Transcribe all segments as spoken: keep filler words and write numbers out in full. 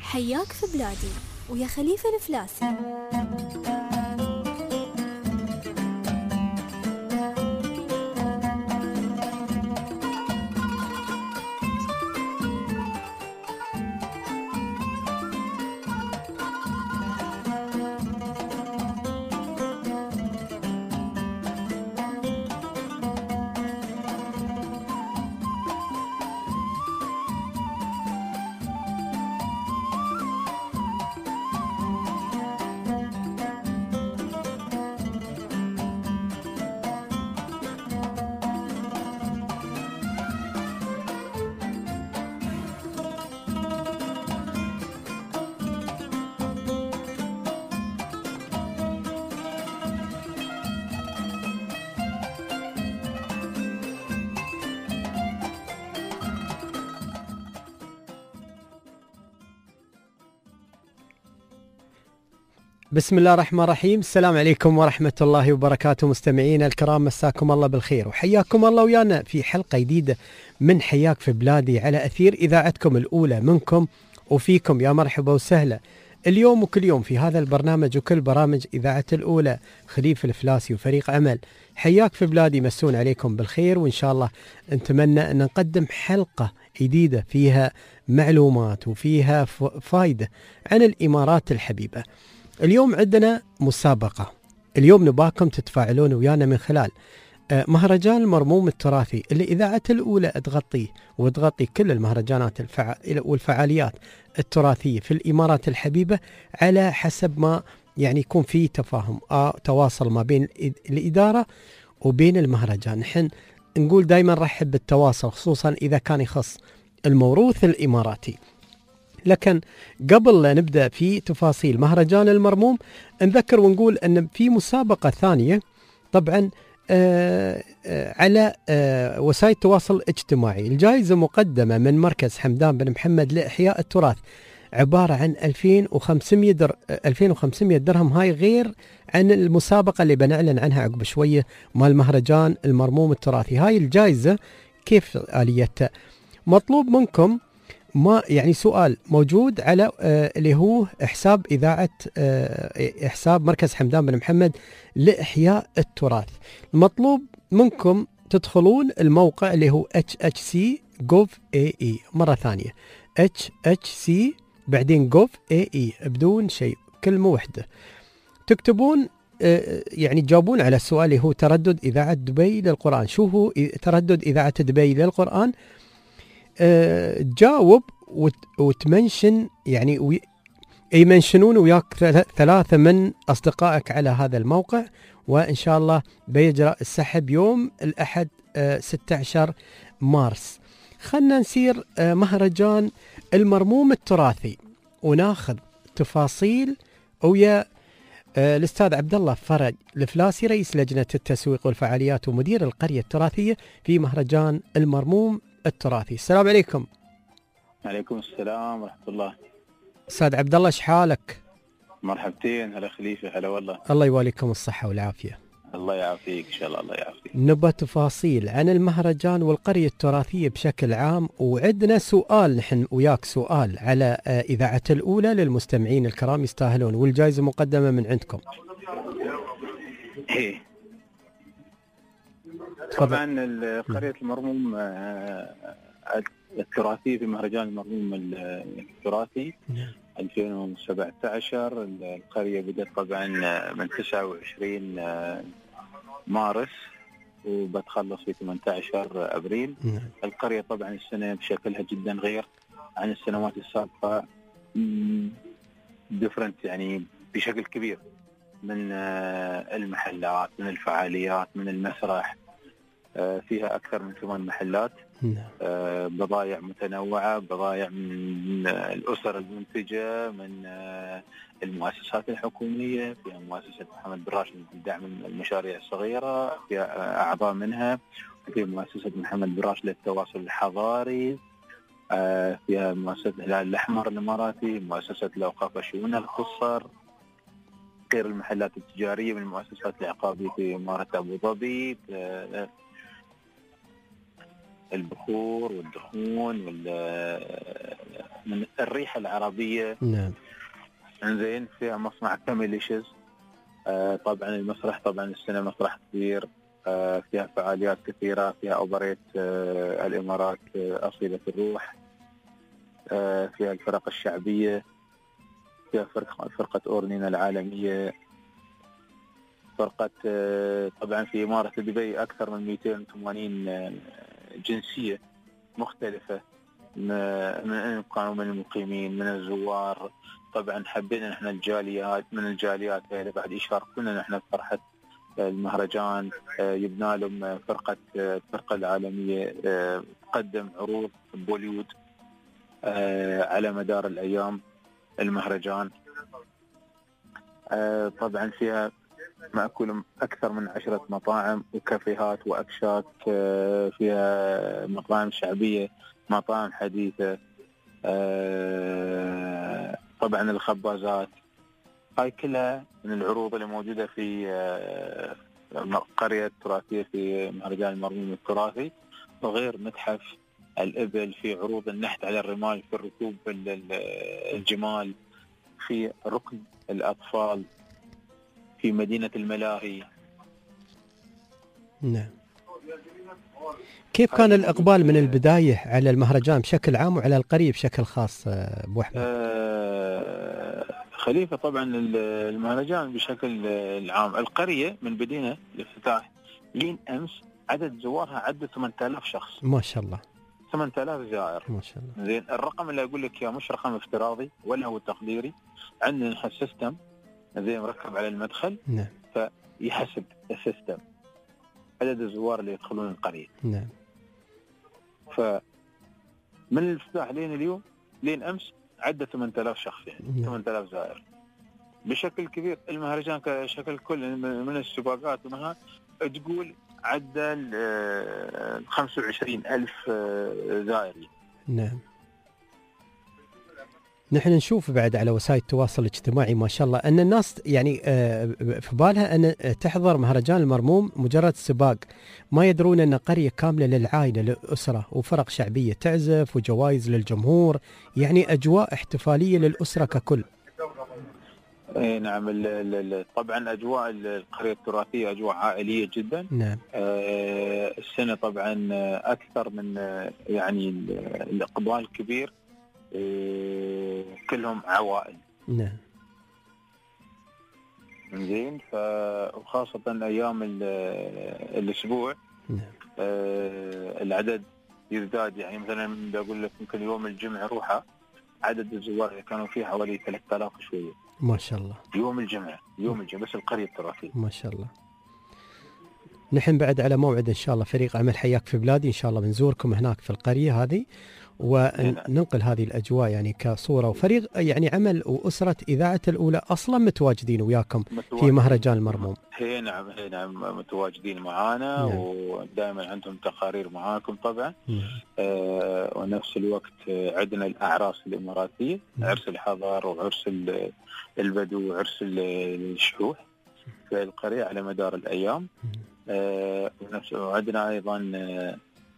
حياك في بلادي ويا خليفة الفلاسي. بسم الله الرحمن الرحيم. السلام عليكم ورحمة الله وبركاته مستمعينا الكرام، مساكم الله بالخير وحياكم الله ويانا في حلقة جديدة من حياك في بلادي على أثير إذاعتكم الأولى منكم وفيكم. يا مرحبا وسهلا اليوم وكل يوم في هذا البرنامج وكل برامج إذاعة الأولى. خليفة الفلاسي وفريق عمل حياك في بلادي مسون عليكم بالخير، وإن شاء الله نتمنى أن نقدم حلقة جديدة فيها معلومات وفيها فائدة عن الإمارات الحبيبة. اليوم عندنا مسابقة، اليوم نباكم تتفاعلون ويانا من خلال مهرجان المرموم التراثي اللي إذاعة الأولى تغطيه وتغطي كل المهرجانات الفع... والفعاليات التراثية في الإمارات الحبيبة على حسب ما يعني يكون في تفاهم آه تواصل ما بين الإدارة وبين المهرجان. نحن نقول دايما رحب بالتواصل خصوصا إذا كان يخص الموروث الإماراتي. لكن قبل لا نبدأ في تفاصيل مهرجان المرموم نذكر ونقول أن في مسابقة ثانية طبعا آه آه على آه وسائل التواصل الاجتماعي. الجائزة مقدمة من مركز حمدان بن محمد لإحياء التراث، عبارة عن ألفين وخمسمئة در ألفين وخمسمئة درهم. هاي غير عن المسابقة اللي بنعلن عنها عقب شوية مال مهرجان المرموم التراثي. هاي الجائزة كيف آليتها؟ مطلوب منكم ما يعني سؤال موجود على آه اللي هو حساب إذاعة آه حساب مركز حمدان بن محمد لإحياء التراث. المطلوب منكم تدخلون الموقع اللي هو اتش اتش سي جوف اي اي، مرة ثانية اتش اتش سي بعدين جوف اي اي بدون شيء كلمة واحدة. تكتبون آه يعني تجاوبون على السؤال اللي هو تردد إذاعة دبي للقرآن. شو هو تردد إذاعة دبي للقرآن؟ أه تجاوب وت وتمنشن يعني وي يمنشنون وياك ثلاثة من أصدقائك على هذا الموقع، وإن شاء الله بيجرى السحب يوم الأحد أه ستة عشر مارس. خلنا نسير أه مهرجان المرموم التراثي وناخذ تفاصيل ويا أه الأستاذ عبد الله فرج الفلاسي رئيس لجنة التسويق والفعاليات ومدير القرية التراثية في مهرجان المرموم التراثي. السلام عليكم. عليكم السلام ورحمة الله. أستاذ عبد الله ايش حالك؟ مرحبتين، هلا خليفة، هلا والله. الله يواليكم الصحة والعافية. الله يعافيك إن شاء الله. الله يعافيك. نبى تفاصيل عن المهرجان والقرية التراثية بشكل عام، وعندنا سؤال نحن وياك سؤال على إذاعة الأولى للمستمعين الكرام يستاهلون، والجائزة مقدمة من عندكم. إيه. طبعا قرية المرموم التراثي في مهرجان المرموم التراثي ألفين وسبعة عشر. القرية بدأت طبعا من تسعة وعشرين مارس وبتخلص في ثمانية عشر أبريل. القرية طبعا السنة بشكلها جدا غير عن السنوات السابقة، ديفرنت يعني بشكل كبير، من المحلات، من الفعاليات، من المسرح. فيها أكثر من ثمان محلات، بضائع متنوعة، بضائع من الأسر المنتجة، من المؤسسات الحكومية. فيها مؤسسة محمد بن راشد لدعم المشاريع الصغيرة، فيها أعضاء منها. وفي مؤسسة محمد بن راشد للتواصل الحضاري، فيها مؤسسة الهلال الأحمر الإماراتي، مؤسسة الأوقاف وشؤون القصر، غير المحلات التجارية من المؤسسات العقارية في إمارة أبو ظبي، البخور والدخون من الريحة العربية. نعم. انزين فيها مصنع كاميليشز. آه طبعا المسرح، طبعا السنة مسرح كبير، آه فيها فعاليات كثيرة، فيها أوبريت آه الإمارات آه أصيلة الروح، آه فيها الفرق الشعبية، فيها فرقة, فرقة أورنينا العالمية، فرقة آه طبعا في إمارة دبي أكثر من مئتين وثمانين آه جنسية مختلفة، من كانوا من المقيمين من الزوار. طبعا حبينا نحن الجاليات من الجاليات اللي بعد يشاركونا نحن بفرحة المهرجان. يبنى لهم فرقة الفرقة العالمية تقدم عروض بوليوود على مدار الأيام المهرجان. طبعا فيها مأكول أكثر من عشرة مطاعم وكافيهات وأكشاك، فيها مطاعم شعبية، مطاعم حديثة، طبعا الخبازات. هاي كلها من العروض اللي موجودة في قرية التراثية في مهرجان المرموم التراثي، وغير متحف الإبل، في عروض النحت على الرمال، في الركوب الجمال، في ركن الأطفال، في مدينة الملاهي. نعم. كيف كان الإقبال من البداية على المهرجان بشكل عام وعلى القرية بشكل خاص أبو أحمد؟ آه خليفة، طبعا المهرجان بشكل العام، القرية من بدينا الافتتاح لين أمس عدد زوارها عدى ثمانية آلاف شخص. ما شاء الله. ثمانية آلاف زائر. ما شاء الله. زين، الرقم اللي أقول لك يا مش رقم افتراضي ولا هو تقديري، عندنا نحن سيستم زين مركب على المدخل. نعم. فيحسب السيستم عدد الزوار اللي يدخلون القرية. نعم. فمن الافتتاح لين اليوم لين أمس عدى ثمانية آلاف شخص، يعني نعم. ثمانية آلاف زائر بشكل كبير. المهرجان كشكل كل من السباقات ومنها تقول عدى خمسة وعشرين ألف زائرين. نعم. نحن نشوف بعد على وسائل التواصل الاجتماعي ما شاء الله أن الناس يعني في بالها أن تحضر مهرجان المرموم مجرد سباق، ما يدرون أن قرية كاملة للعائلة للأسرة وفرق شعبية تعزف وجوائز للجمهور، يعني أجواء احتفالية للأسرة ككل. اي نعم. ال ال طبعا اجواء القريه التراثيه اجواء عائليه جدا. نعم. آه السنه طبعا اكثر من يعني الاقبال كبير، آه كلهم عوائل. نعم. زين، فخاصه ايام الاسبوع. نعم. آه العدد يزداد، يعني مثلا بقول لك يمكن يوم الجمعه روحه عدد الزوار اللي كانوا فيه حوالي ثلاثة آلاف شويه. ما شاء الله. يوم الجمعة يوم الجمعة بس القرية التراثية. ما شاء الله. نحن بعد على موعد إن شاء الله فريق عمل حياك في بلادي إن شاء الله بنزوركم هناك في القرية هذه وننقل هذه الأجواء يعني كصورة. وفريق يعني عمل وأسرة إذاعة الأولى أصلا متواجدين وياكم متواجدين في مهرجان المرموم. هي نعم هي نعم متواجدين معانا. نعم. ودائما عندهم تقارير معاكم طبعا. نعم. آه ونفس الوقت عندنا الأعراس الإماراتية. نعم. عرس الحضر وعرس البدو وعرس الشحوح في القرية على مدار الأيام. آه ونفس وعندنا أيضا آه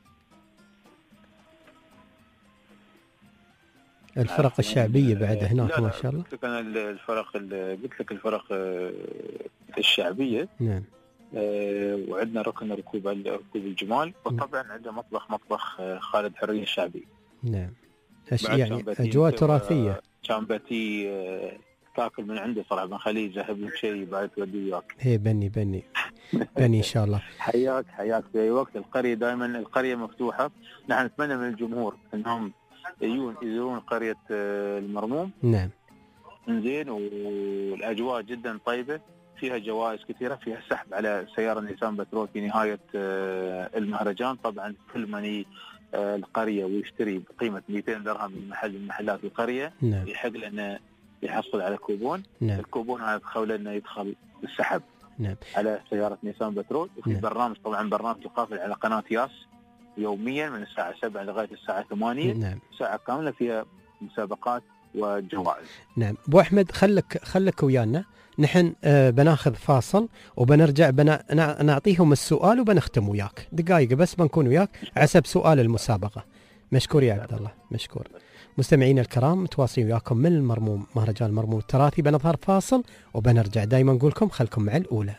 الفرق الشعبية بعد هناك. ما شاء الله. قلت لك أنا الفرق قلت لك الفرق الشعبية. نعم. آه وعندنا ركن ركوب ركوب الجمال، وطبعا عندنا مطبخ مطبخ خالد حرية الشعبي. نعم. يعني أجواء تراثية. شامباتي آه تاكل من عنده صراحة، بنخليه يذهب لك شيء بعد توديه وياك. هي بني بني بني إن شاء الله. حياك حياك في أي وقت. القرية دائما القرية مفتوحة. نحن نتمنى من الجمهور أنهم يجون يزورون قرية المرموم. نعم. زين، والأجواء جدا طيبة، فيها جوائز كثيرة، فيها سحب على سيارة نيسان بترول في نهاية المهرجان. طبعا كل من القرية ويشتري بقيمة مئتين درهم من محل من محلات القرية. نعم. يحق لأنه يحصل على كوبون. نعم. الكوبون هذا تخول لأنه يدخل السحب. نعم. على سيارة نيسان بترول. وفي نعم. برنامج طبعا برنامج القافل على قناة ياس يوميا من الساعة سبعة لغاية الساعة ثمانية. نعم. ساعة كاملة فيها مسابقات وجوائز. نعم. أبو أحمد خلك خلك ويانا، نحن آه بناخذ فاصل وبنرجع بنا نعطيهم السؤال وبنختم وياك دقائق بس، بنكون وياك عسب سؤال المسابقة. مشكور يا عبد الله، مشكور. مستمعينا الكرام متواصلين وياكم من المرموم، مهرجان المرموم التراثي. بنظهر فاصل وبنرجع. دائما نقول لكم خلكم مع الأولى.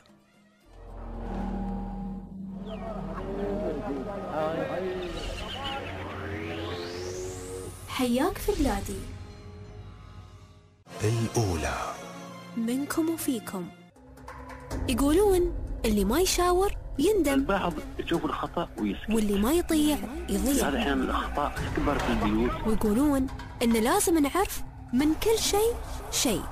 حياك في بلادي. الأولى منكم وفيكم. يقولون اللي ما يشاور يندم، البعض يشوف الخطأ ويسكت، واللي ما يطيع يضيع. هذا أحيانا الأخطاء تكبر في البيوت. ويقولون إن لازم نعرف من كل شيء شيء.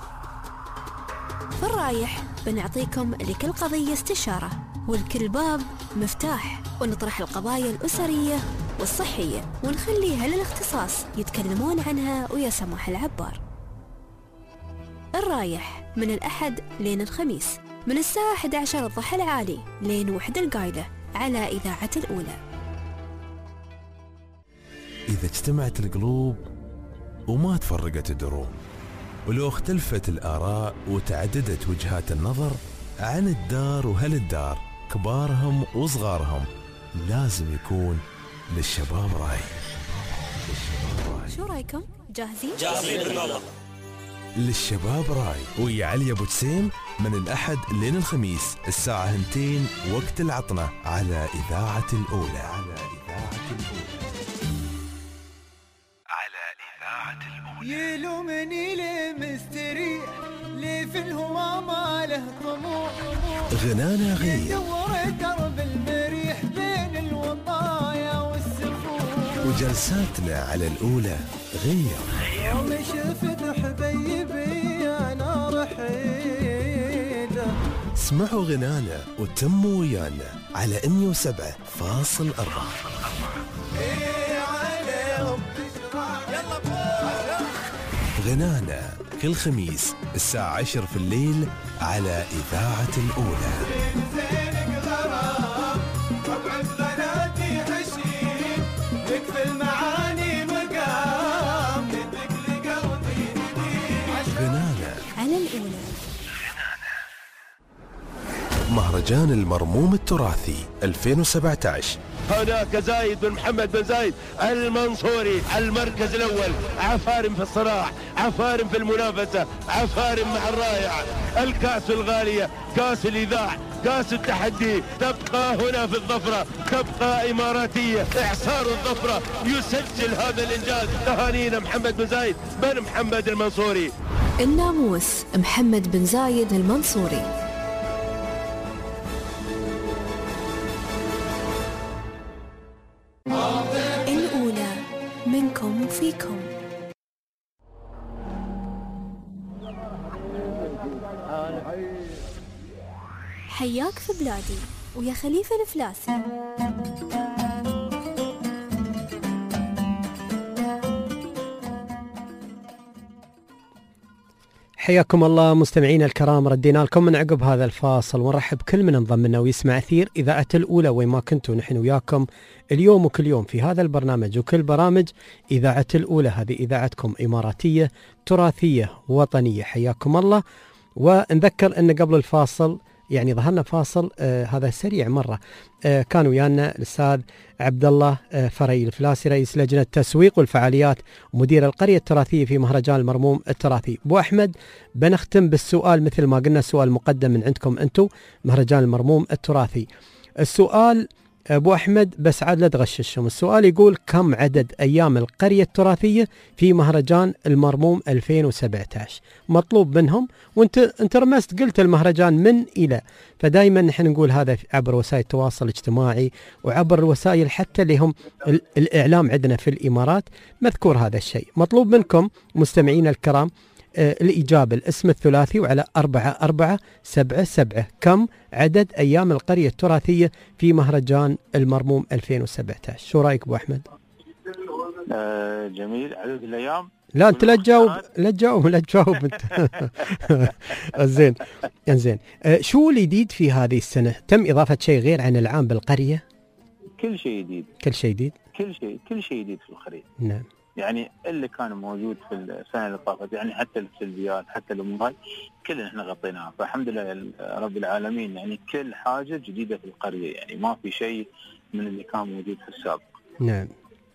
في الرايح بنعطيكم لكل قضية استشارة، ولكل باب مفتاح، ونطرح القضايا الأسرية والصحية، ونخليها للاختصاص يتكلمون عنها ويا سماح العبار. الرايح من الأحد لين الخميس من الساعة إحدى عشر الضحى العالي لين وحدة القايلة على إذاعة الأولى. إذا اجتمعت القلوب وما تفرقت الدروب، ولو اختلفت الآراء وتعددت وجهات النظر عن الدار وهل الدار، كبارهم وصغارهم، لازم يكون للشباب راي. شو رأيكم؟ جاهزين؟ جاهزين بالله. للشباب راي ويا علي أبو جسيم من الأحد لين الخميس الساعة اثنتين وقت العطنة على إذاعة الأولى. على إذاعة الأولى. على إذاعة الأولى. يلومني ليه مستريح، ليه في الهوى ما له طموح، غنانا غير دور درب المريح بين الوطايا والسفور، وجلساتنا على الأولى غير. يوم شفت حبيبي أنا رحيله. اسمعوا غنانا وتموا ويانا على مية وسبعة فاصل أربعة. غنانا كل خميس الساعة عشر في الليل على إذاعة الأولى. غنانا على الأولى. مهرجان المرموم التراثي ألفين وسبعة عشر. هناك زايد بن محمد بن زايد المنصوري المركز الأول، عفارم في الصراع، عفارم في المنافسة، عفارم مع الرائع. الكأس الغالية، كأس الإذاع، كأس التحدي، تبقى هنا في الظفرة، تبقى إماراتية. إعصار الظفرة يسجل هذا الإنجاز. تهانينا محمد بن زايد بن محمد المنصوري. الناموس محمد بن زايد المنصوري. الأولى منكم وفيكم. حياك في بلادي ويا خليفة الفلاسي. حياكم الله مستمعينا الكرام، ردينا لكم من عقب هذا الفاصل، ونرحب كل من انضم لنا ويسمع أثير إذاعة الأولى وين ما كنتوا. نحن وياكم اليوم وكل يوم في هذا البرنامج وكل برامج إذاعة الأولى. هذه إذاعتكم إماراتية تراثية وطنية. حياكم الله. ونذكر أن قبل الفاصل يعني ظهرنا فاصل آه هذا سريع مرة. آه كان ويانا الأستاذ عبد الله آه فري الفلاسي رئيس لجنة التسويق والفعاليات ومدير القرية التراثية في مهرجان المرموم التراثي. أبو أحمد، بنختم بالسؤال مثل ما قلنا، سؤال مقدم من عندكم أنتم مهرجان المرموم التراثي. السؤال أبو أحمد بس عاد لا تغششهم. السؤال يقول كم عدد أيام القرية التراثية في مهرجان المرموم ألفين وسبعة عشر؟ مطلوب منهم، وانت انت رمست قلت المهرجان من إلى، فدايما نحن نقول هذا عبر وسائل التواصل الاجتماعي وعبر الوسائل حتى اللي هم الإعلام عندنا في الإمارات مذكور هذا الشيء. مطلوب منكم مستمعين الكرام آه الإجابة الاسم الثلاثي وعلى أربعة أربعة سبعة سبعة. كم عدد أيام القرية التراثية في مهرجان المرموم ألفين وسبعة عشر؟ شو رأيك أبو أحمد؟ آه جميل. عدد الأيام؟ لا أنت لا تجاوب لا تجاوب لا تجاوب أنت. زين زين. آه شو الجديد في هذه السنة؟ تم إضافة شيء غير عن العام بالقرية؟ كل شيء جديد. كل شيء جديد؟ كل شيء كل شيء جديد في القرية. نعم. يعني اللي كان موجود في السنة اللي طافت، يعني حتى السلبيات حتى الأمور كلنا احنا غطيناها، فالحمد لله رب العالمين. يعني كل حاجة جديدة في القرية، يعني ما في شيء من اللي كان موجود في السابق. نعم.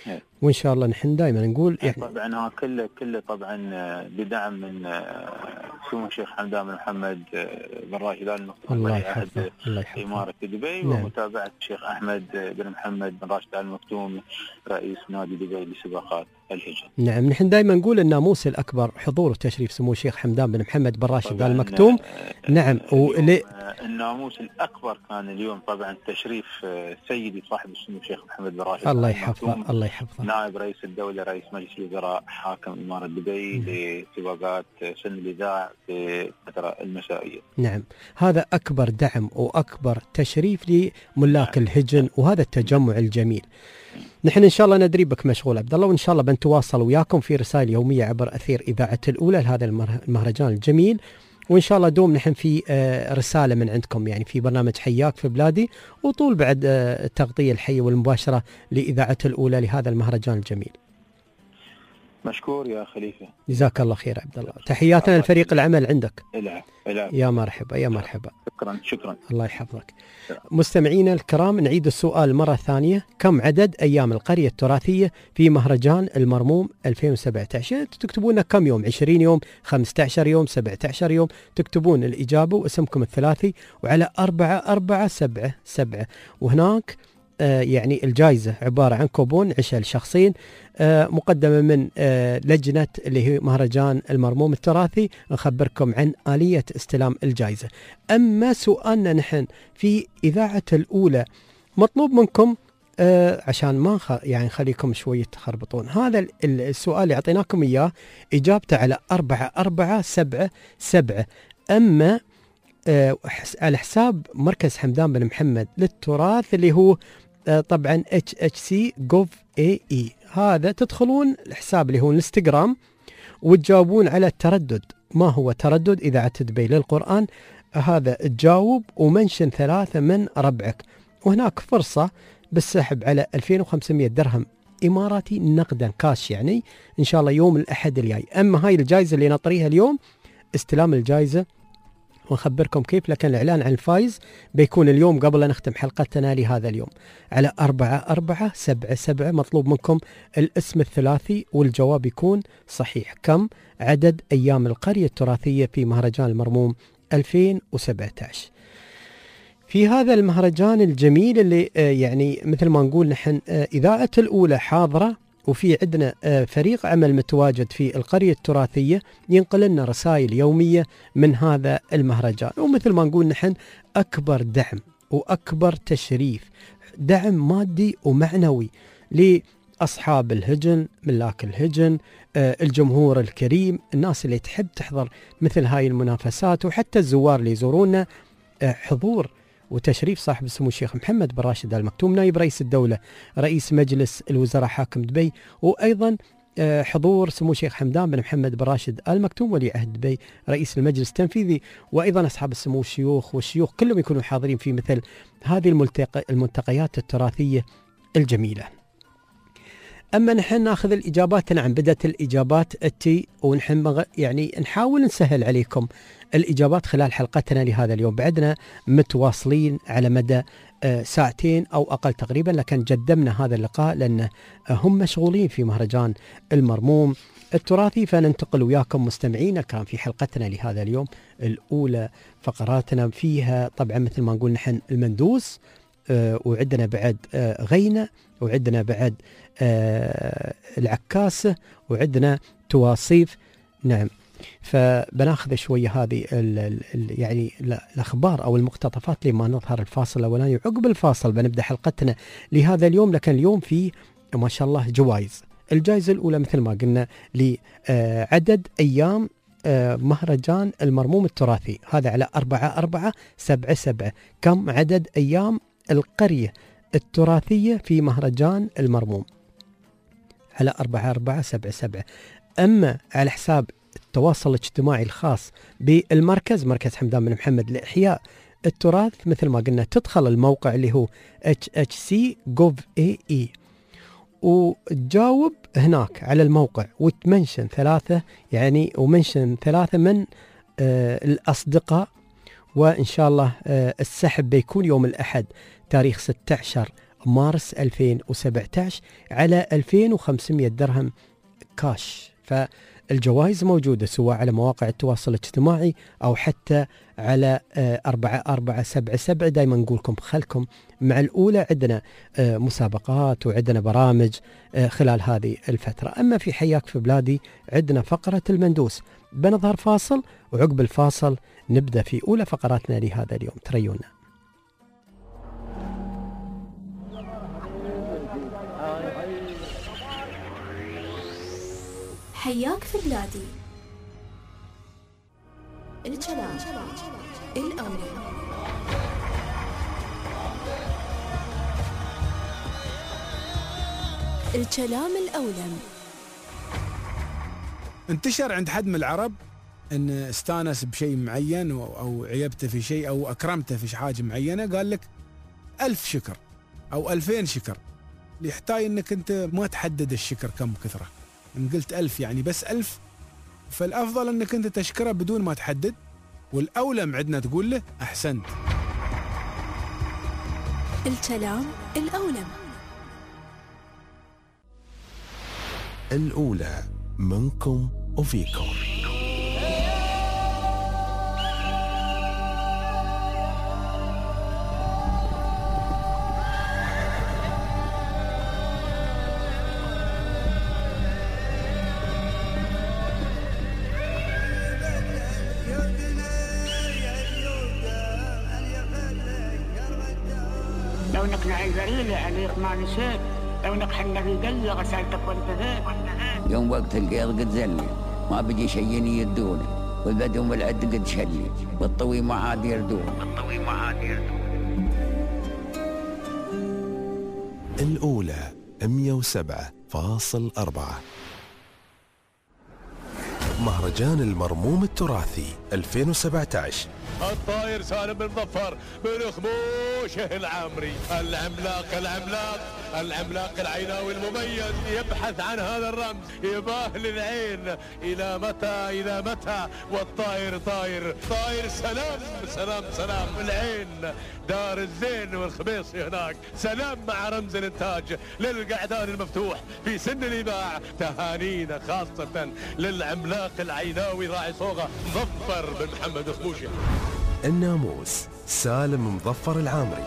وإن شاء الله نحن دائما نقول يعني طبعا كله كله طبعا بدعم من سمو الشيخ حمدان بن محمد بن راشد آل مكتوم الله يحفظه إمارة دبي. نعم. ومتابعة الشيخ أحمد بن محمد بن راشد آل مكتوم رئيس نادي دبي لسباقات الهجن. نعم، نحن دائما نقول الناموس الأكبر حضور وتشريف سمو الشيخ حمدان بن محمد بن راشد آل مكتوم. نعم، ولي الناموس الأكبر كان اليوم طبعا تشريف سيدي صاحب السمو الشيخ محمد بن راشد الله يحفظه الله يحفظه نائب رئيس الدولة رئيس مجلس الوزراء حاكم إمارة دبي لسباقات سن الإذاعة في الفترة المسائية. نعم، هذا أكبر دعم وأكبر تشريف لملاك نعم. الهجن، وهذا التجمع الجميل. نحن إن شاء الله ندري بك مشغول عبد الله، وإن شاء الله بنتواصل وياكم في رسائل يومية عبر أثير إذاعة الأولى لهذا المهرجان الجميل، وإن شاء الله دوم نحن في رسالة من عندكم يعني في برنامج حياك في بلادي، وطول بعد التغطية الحية والمباشرة لإذاعة الأولى لهذا المهرجان الجميل. مشكور يا خليفة، جزاك الله خير عبد الله. تحياتنا لفريق العمل عندك. العب العب. يا مرحبا يا مرحبا. شكرا شكرا. الله يحفظك. مستمعينا الكرام، نعيد السؤال مرة ثانية: كم عدد أيام القرية التراثية في مهرجان المرموم ألفين وسبعة عشر؟ تكتبون كم يوم، عشرين يوم، خمسة عشر يوم، سبعة عشر يوم، تكتبون الإجابة واسمكم الثلاثي وعلى أربعة أربعة سبعة سبعة. وهناك آه يعني الجائزة عبارة عن كوبون عشاء لشخصين آه مقدمة من آه لجنة اللي هي مهرجان المرموم التراثي. نخبركم عن آلية استلام الجائزة. أما سؤالنا نحن في إذاعة الأولى، مطلوب منكم آه عشان ما خ... يعني نخليكم شوية تخربطون، هذا السؤال اللي أعطيناكم إياه إجابته على أربعة أربعة سبعة سبعة. أما آه على حساب مركز حمدان بن محمد للتراث اللي هو آه طبعا اتش اتش سي جوف اي اي، هذا تدخلون الحساب اللي هو الانستغرام وتجاوبون على التردد. ما هو تردد إذاعة دبي للقرآن؟ هذا تجاوب ومنشن ثلاثة من ربعك، وهناك فرصة بالسحب على ألفين وخمسمائة درهم إماراتي نقدا كاش، يعني إن شاء الله يوم الأحد الجاي. أما هاي الجائزة اللي نطريها اليوم استلام الجائزة ونخبركم كيف، لكن الإعلان عن الفائز بيكون اليوم قبل أن نختم حلقتنا لهذا اليوم على أربعة أربعة سبعة سبعة. مطلوب منكم الاسم الثلاثي والجواب يكون صحيح. كم عدد أيام القرية التراثية في مهرجان المرموم ألفين وسبعة عشر؟ في هذا المهرجان الجميل اللي يعني مثل ما نقول نحن إذاعة الأولى حاضرة، وفي عندنا فريق عمل متواجد في القرية التراثية ينقل لنا رسائل يومية من هذا المهرجان. ومثل ما نقول نحن أكبر دعم وأكبر تشريف، دعم مادي ومعنوي لأصحاب الهجن، ملاك الهجن، الجمهور الكريم، الناس اللي تحب تحضر مثل هاي المنافسات، وحتى الزوار اللي يزورونا. حضور وتشريف صاحب السمو الشيخ محمد بن راشد آل مكتوم نائب رئيس الدولة رئيس مجلس الوزراء حاكم دبي، وأيضا حضور سمو الشيخ حمدان بن محمد بن راشد آل مكتوم ولي عهد دبي رئيس المجلس التنفيذي، وأيضا أصحاب السمو الشيوخ والشيوخ كلهم يكونوا حاضرين في مثل هذه الملتقى الملتقيات التراثية الجميلة. أما نحن ناخذ الإجابات. نعم، بدأت الإجابات التي، ونحن يعني نحاول نسهل عليكم الإجابات خلال حلقتنا لهذا اليوم. بعدنا متواصلين على مدى ساعتين أو أقل تقريبا، لكن قدمنا هذا اللقاء لأن هم مشغولين في مهرجان المرموم التراثي. فننتقل وياكم مستمعين الكرام في حلقتنا لهذا اليوم الأولى. فقراتنا فيها طبعا مثل ما نقول نحن المندوس، آه وعندنا بعد آه غينة، وعندنا بعد آه العكاسة، وعندنا تواصيف. نعم، فبناخذ شوية هذه ال ال يعني الأخبار أو المقتطفات لما نظهر الفاصل الأولاني، وعقب الفاصل بنبدأ حلقتنا لهذا اليوم. لكن اليوم في ما شاء الله جوائز. الجائزة الأولى مثل ما قلنا لعدد أيام مهرجان المرموم التراثي، هذا على أربعة أربعة سبعة سبعة. كم عدد أيام القرية التراثية في مهرجان المرموم؟ على أربعة أربعة سبعة سبعة. أما على حساب التواصل الاجتماعي الخاص بالمركز، مركز حمدان بن محمد لإحياء التراث، مثل ما قلنا تدخل الموقع اللي هو اتش اتش سي جوف اي اي وتجاوب هناك على الموقع وتمنشن ثلاثة يعني ومنشن ثلاثة من آه الأصدقاء. وإن شاء الله آه السحب بيكون يوم الأحد تاريخ ستة عشر مارس ألفين وسبعة عشر على ألفين وخمسمئة درهم كاش. فالجوائز موجودة سواء على مواقع التواصل الاجتماعي أو حتى على أربعة أربعة سبعة سبعة. دايما نقولكم خلكم مع الأولى، عندنا مسابقات وعندنا برامج خلال هذه الفترة. أما في حياك في بلادي عندنا فقرة المندوس، بنظهر فاصل وعقب الفاصل نبدأ في أولى فقراتنا لهذا اليوم. تريونا. حياك في بلادي، الكلام الأولى. الكلام الأولى انتشر عند حد من العرب ان استانس بشيء معين او عيبته في شيء او اكرمته في حاجه معينه، قال لك ألف شكر او ألفين شكر، يحتاج انك انت ما تحدد الشكر كم كثره. ان قلت ألف يعني بس ألف، فالافضل انك انت تشكره بدون ما تحدد، والاولم عندنا تقول له احسنت. الكلام الأولى. الأولى منكم وفيكم. لو نقنع البريلة عليك ما نسيت، لو نقحنا في قلة غسلتك وانت ذاك. يوم وقت القيض قد زلي، ما بقي شيء يدوني، والبدو والعد قد شلي، والطوي ما عاد يردون، والطوي ما عاد يردون. الأولى مئة وسبعة فاصلة أربعة. مهرجان المرموم التراثي ألفين وسبعة عشر. الطاير سالم بن مظفر بن خموشه العامري، العملاق العملاق العملاق العيناوي المميز، يبحث عن هذا الرمز، يباه للعين. إلى متى إلى متى والطاير طاير طاير. سلام سلام سلام العين، دار الزين والخبيصي هناك. سلام مع رمز الانتاج للقعدان المفتوح في سن الإباع. تهانينا خاصة للعملاق العيناوي راعي صوغة مظفر بن محمد خموشه. الناموس سالم مظفر العامري.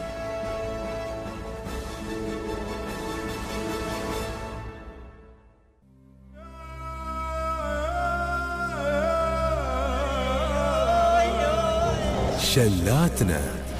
شلاتنا.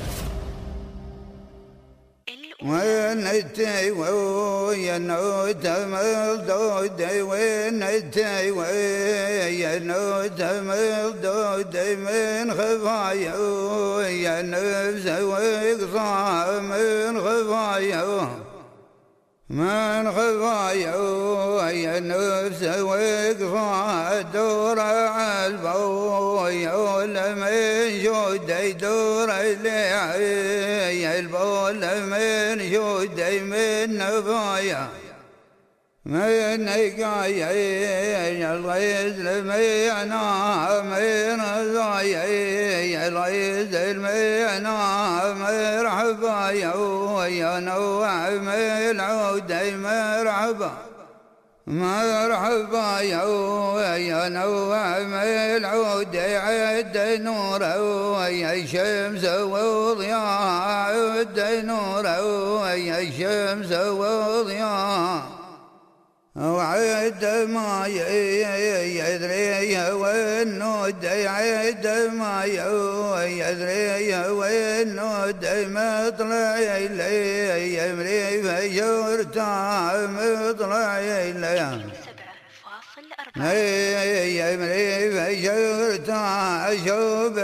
وين انتي وين تمل دودي، وين انتي وين تمل دودي، من خفايا ويا نفس وقصا، من خفايا من خفايا ويا نفس وقصا، دور عالبويا ولا من شودي، دور لي البول من شودي، من نفايا من نقايا الغيز المينا، من ضايا الغيز المينا، مرحبا يا نوع من العودي، مرحبا مرحبا يا نوع من العود، عد نور يا شمس وضياء، عد نور يا شمس وضياء، وعد ما يدري والنود، عد ما يدري والنود، مطلع لي يمري فجرتا، مطلع لي يمري فجرتا، شوف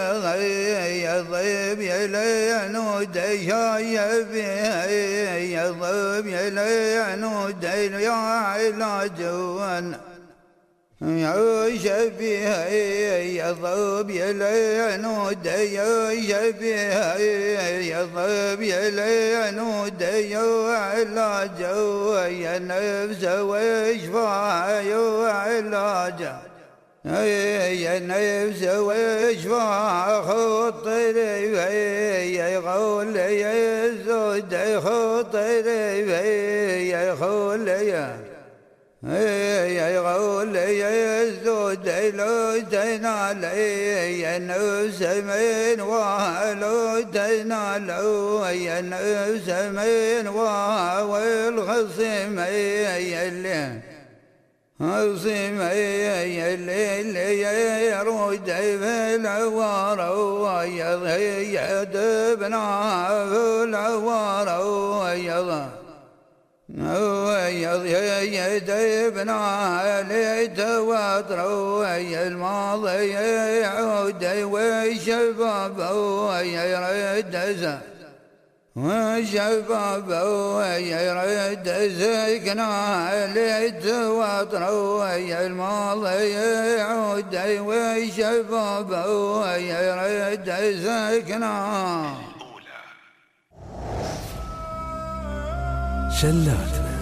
يضيب يلي عنود، شايب يضيب يلي عنود، يا علاج وانا يا شبيه يضرب يلي عنود، يا شبيه يضرب يلي عنود، يا علاج يا نفس واشفاء، يا علاج يا نفس وشفا خطري يا غول يا زود خطري يا غول يا يا غول يا زود لو تنال يا نفس من ولو تنال يا نفس من والخصم يا عظيم يا الليل يا رود في العوار يا دبنا في العوار يا دبنا ليتواتر يا الماضي يعود والشباب يرد والشباب يرد سكنا للتواطر يا الماضي يعود والشباب يرد سكنا. شلاتنا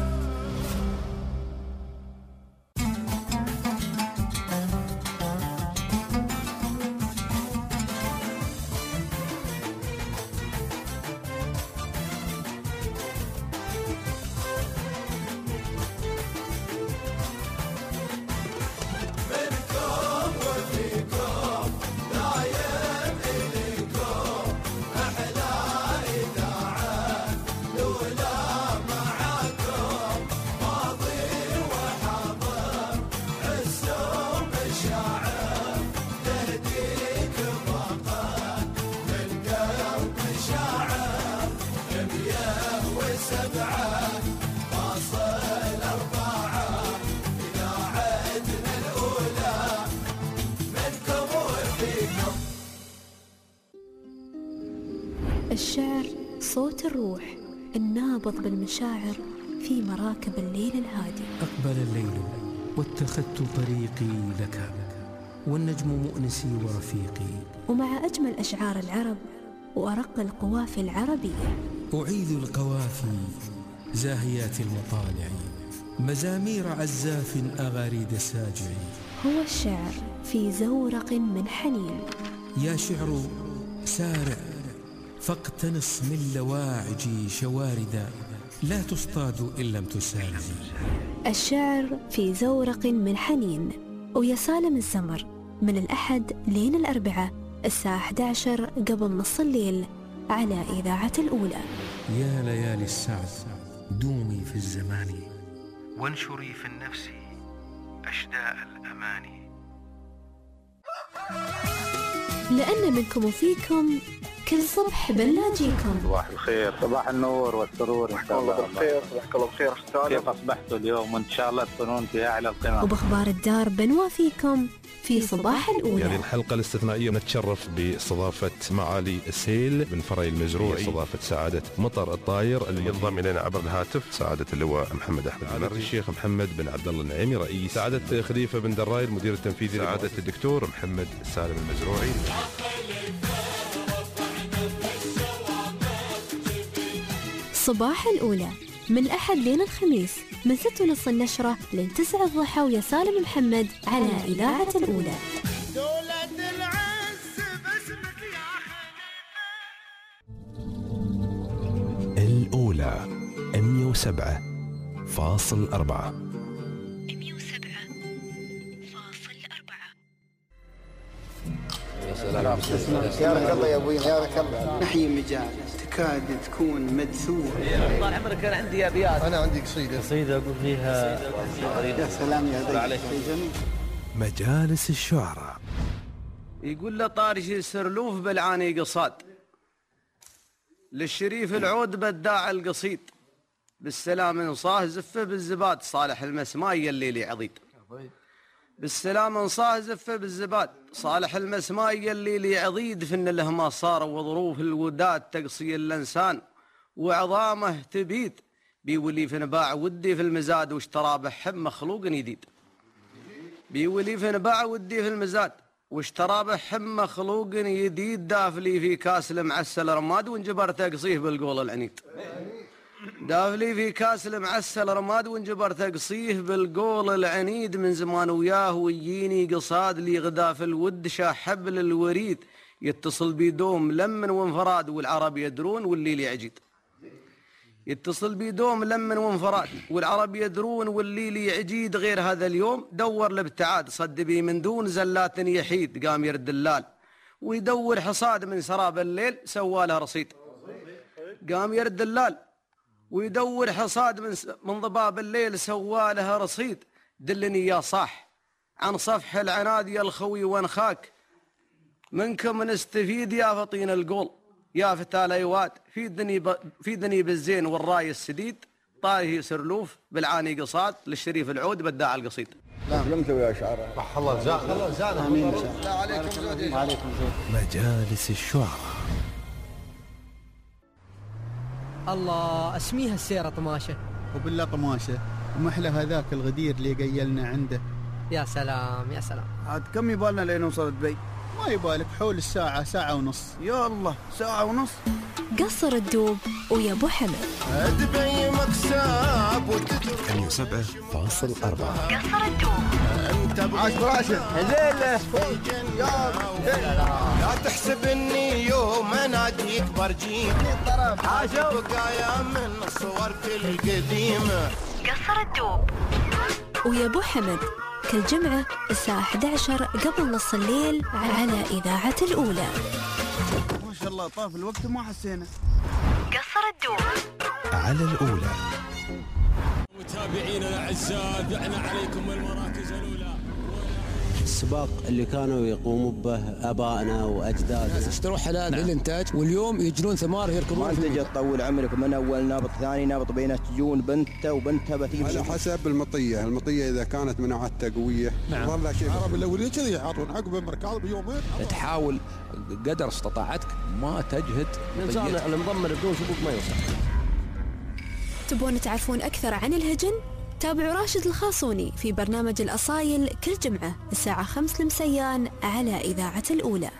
الشعر صوت الروح النابض بالمشاعر في مراكب الليل الهادي. أقبل الليل واتخذت طريقي لك والنجم مؤنسي ورفيقي، ومع أجمل أشعار العرب وأرق القوافي العربية أعيد القوافي زاهيات المطالع مزامير عزاف أغاريد الساجع. هو الشعر في زورق من حنين. يا شعر سارع فاقتنص من لواعجي شواردا لا تصطاد إن لم تسالم. الشعر في زورق من حنين ويا سالم الزمر من الأحد لين الأربعاء الساعة أحد عشر قبل نص الليل على إذاعة الأولى. يا ليالي السعد دومي في الزمان وانشري في النفس أشداء الأماني. لأن منكم وفيكم كل صبح بنلاقيكم. صباح الخير، صباح النور والسرور ان شاء الله. بالخير، صباحك الله بخير استاذ. كيف اصبحتوا اليوم؟ وان شاء الله تكونون في اعلى القمم. وباخبار الدار بنوافيكم في صباح الأولى. هذه الحلقة الاستثنائية نتشرف باستضافة معالي السيل بن فري المزروعي، استضافة سعادة مطر الطاير اللي ينضم إلينا عبر الهاتف سعادة اللواء محمد أحمد المري، الشيخ محمد بن عبد الله النعيمي رئيس، سعادة خليفة بن دراي المدير التنفيذي، سعادة الدكتور محمد سالم المزروعي. صباح الأولى من الأحد لين الخميس من ستة ونص النشرة لين تسعة الضحى ويا سالم محمد على إذاعة الأولى. دولة العز باسمك يا الأولى مية وسبعة فاصل أربعة. مية وسبعة فاصل أربعة. يا رك الله يا ابوي، يا رك الله. نحيي مجال تكاد تكون مدسوه. طال عمرك كان عندي ابيات. انا عندي قصيده قصيده اقول فيها يا سلام يا ضيف جميل. مجالس الشعراء. يقول له طارش السرلوف بالعاني قصاد، للشريف العود بداع القصيد، بالسلام انصاه زفه بالزباد، صالح المسماي الليلي عضيد. بالسلام انصاه زفه بالزباد، صالح المسماي الليلي عضيد، فن له ما صار وظروف الوداد تقصي الانسان وعظامه تبيد، بيولي في نباع ودي في المزاد واشترى بحب مخلوق جديد. بيولي في نباع ودي في المزاد واشترى بحب مخلوق جديد، دافلي في كاس المعسل رماد وانجبر تقصيه بالقول العنيد. دافلي في كاس المعسل رماد وانجبر تقصيه بالقول العنيد من زمان وياه ويجيني قصاد لي غدا في الود شاحبل الوريد يتصل بيدوم لمن وانفراد والعرب يدرون والليل يعجيد يتصل بيدوم لمن وانفراد والعرب يدرون والليل يعجيد غير هذا اليوم دور الابتعاد صد بي من دون زلات يحيد قام يرد دلال ويدور حصاد من سراب الليل سواله رصيد قام يرد دلال ويدور حصاد من من ضباب الليل سواله رصيد دلني يا صاح عن صفح العناد يا الخوي وانخاك منكم نستفيد يا فطين القول يا فتى الايواد في دني ب... في دني بالزين والراي السديد طايه سرلوف بالعاني قصاد للشريف العود بداع القصيد. لا لمتوا يا شعراء. صح الله زاد الله زاد. امين. لا عليكم زودين. وعليكم زود. مجالس الشعراء. الله اسميها السيرة طماشة. وبالله طماشة ومحلى هذاك الغدير اللي قيلنا عنده. يا سلام يا سلام. عاد كم يبالنا لين نوصل دبي؟ ما يبالك حول الساعة ساعة ونص. يا الله ساعة ونص. قصر الدوب ويا ابو حمد. دبي مكساب ثمانية وسبعين فاصل أربعة. قصر الدوب. عاش براشد. هذيله. يا لا تحسب اني يوم اناديك برجيني طرف حاجة بقايا من صور كل قديمة. قصر الدوب ويا ابو حمد كل جمعة الساعة أحد عشر قبل نص الليل على إذاعة الأولى. ما شاء الله طاف الوقت وما حسينا. قصر الدوب على الأولى. متابعينا الأعزاء دعنا عليكم المراكز الأولى. السباق اللي كانوا يقوموا به ابائنا واجدادنا اشتروا حلال نعم. للانتاج واليوم يجرون ثمار يركضون. ما انت جت تطول عمرك من اول نابط ثاني نابط بينه تجون بنته وبنتها بتيجي على حسب المطيه، المطيه اذا كانت مناعتها قويه نعم. والله شيء العرب الاولين كذي يحاطون عقب مركز بيومين. تحاول قدر استطاعتك ما تجهد الانسان المضمر بدون سبوق ما يوصل. تبون تعرفون اكثر عن الهجن؟ تابعوا راشد الخاصوني في برنامج الأصايل كل جمعة الساعة خمس المسيان على إذاعة الأولى.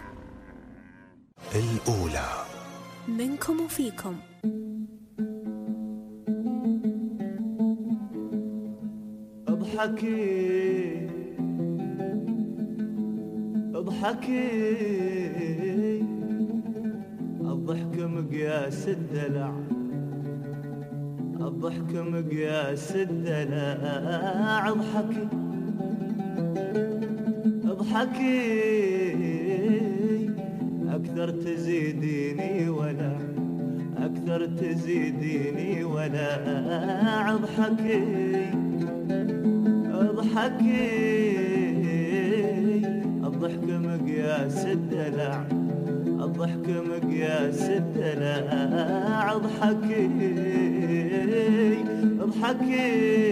الأولى منكم وفيكم. اضحكي اضحكي الضحك مقياس الدلع، الضحك مقياس الدلع. اضحكي اضحكي أكثر تزيديني ولا أكثر تزيديني ولا. اضحكي اضحكي الضحك مقياس الدلع، الضحك مقياس الدلع. اضحكي اضحكي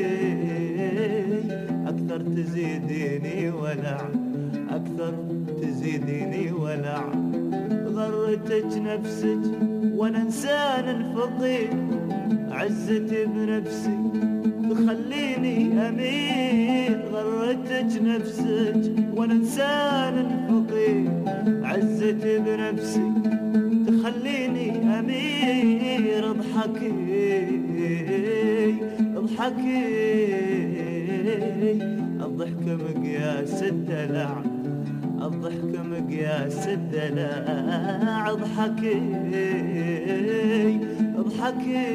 أكثر تزيديني ولع، أكثر تزيديني ولع. غرتك نفسك وأنا إنسان فقير، عزتي بنفسي تخليني أمين. غرتك نفسك وأنا إنسان فقير، عزتي بنفسي تخليني أمير. اضحكي اضحكي الضحك مقياس الدلع، الضحك مقياس الدلع. اضحكي اضحكي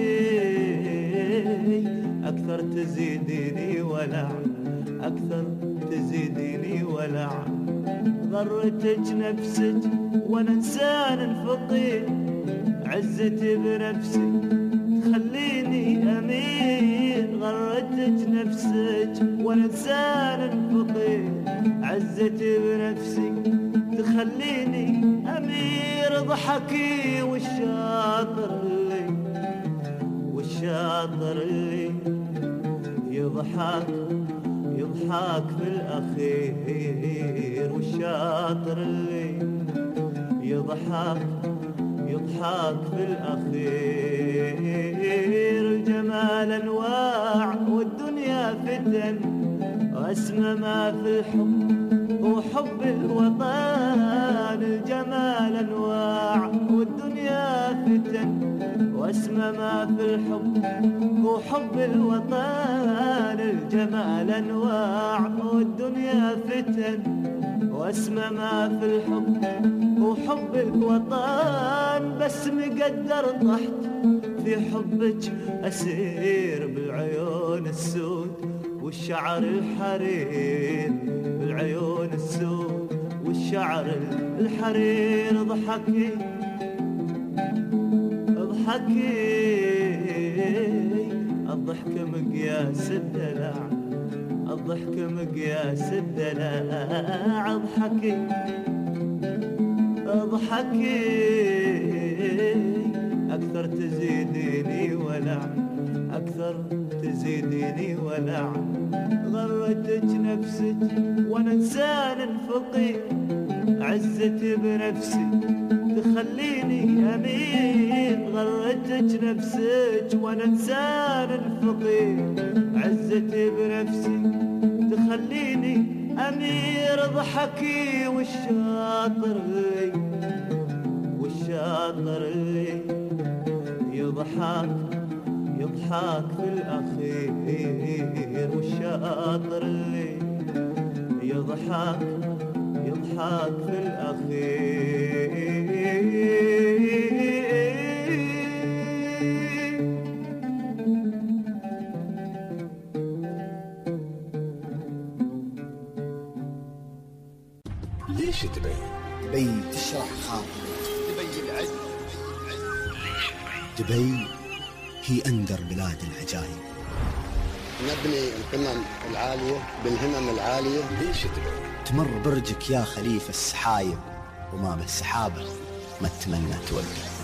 أكثر تزيديني ولع، أكثر تزيديني ولع. غرتك نفسك وأنا إنسان فقير، عزتي بنفسي تخليني أمير. غرتك نفسك وأنا إنسان فقير، عزتي بنفسي تخليني أمير. اضحكي والشاطر اللي والشاطر اللي يضحك يضحك في الأخير. والشاطر اللي يضحك يضحك في الأخير. الجمال أنواع والدنيا فتن، وأسمى ما في الحب وحب الوطن. الجمال أنواع والدنيا فتن، واسمى ما في الحب هو حب الوطن، الجمال أنواع والدنيا فتن، واسمى ما في الحب هو حب الوطن، بس مقدر طحت في حبك أسير بالعيون السود والشعر الحرير، بالعيون السود والشعر الحرير. ضحكي ضحكي الضحك مقياس الدلع، الضحك مقياس الدلع. اضحكي اضحكي اكثر تزيديني ولع، اكثر تزيديني ولع. غرتك نفسك وانا انسان فقير، عزتي بنفسي تخليني امين. غرتك نفسك وانا انسان فقير، عزتي بنفسي تخليني امير. ضحكي والشاطر لي والشاطر لي يضحك يضحك في الاخير، والشاطر لي يضحك يضحك في الأخير. ليش دبي؟ دبي تشرح خاطري، دبي العز. دبي هي أندر بلاد العجائب. نبني القمم العالية بالهمم العالية. ليش دبي؟ تمر برجك يا خليفة السحايب، وما بالسحابة ما تتمنى توقف.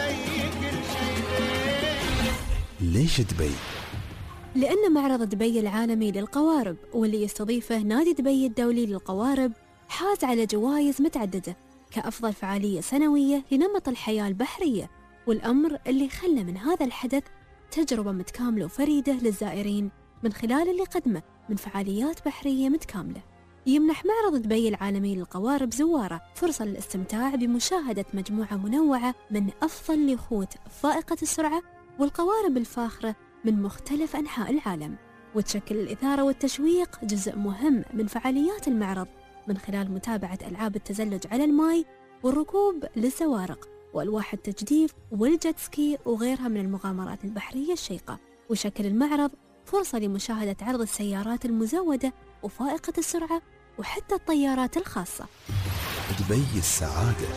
ليش دبي؟ لأن معرض دبي العالمي للقوارب واللي يستضيفه نادي دبي الدولي للقوارب حاز على جوائز متعددة كأفضل فعالية سنوية لنمط الحياة البحرية، والأمر اللي خلى من هذا الحدث تجربة متكاملة وفريدة للزائرين من خلال اللي قدمه من فعاليات بحرية متكاملة. يمنح معرض دبي العالمي للقوارب زواره فرصة للاستمتاع بمشاهدة مجموعة منوعة من أفضل اليخوت فائقة السرعة والقوارب الفاخرة من مختلف أنحاء العالم، وتشكل الإثارة والتشويق جزء مهم من فعاليات المعرض من خلال متابعة ألعاب التزلج على الماء والركوب للزوارق وألواح التجديف والجيت سكي وغيرها من المغامرات البحرية الشيقة. وشكل المعرض فرصة لمشاهدة عرض السيارات المزودة وفائقة السرعة وحتى الطيارات الخاصة. دبي السعادة.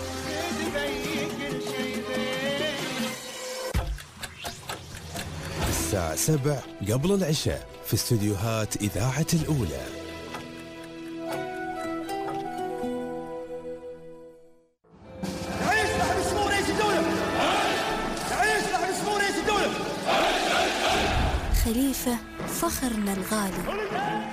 الساعة سبع قبل العشاء في استديوهات إذاعة الأولى. تعيش لحد سمو رئيس الدولة، تعيش لحد سمو رئيس الدولة. خليفة فخرنا الغالي.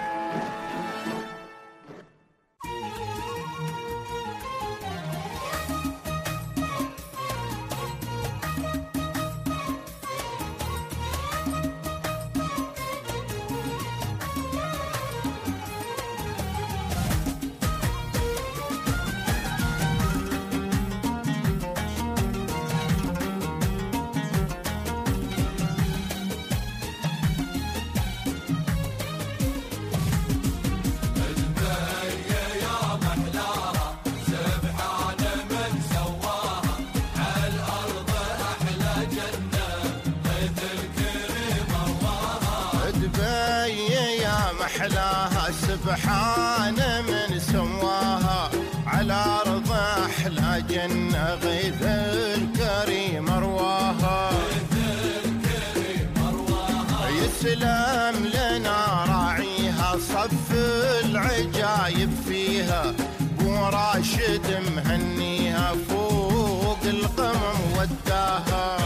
أحلاها سبحان من سواها على أرض أحلى جنة غيث الكريم أرواها يسلم لنا راعيها صف العجايب فيها وراشد مهنيها فوق القمم وداها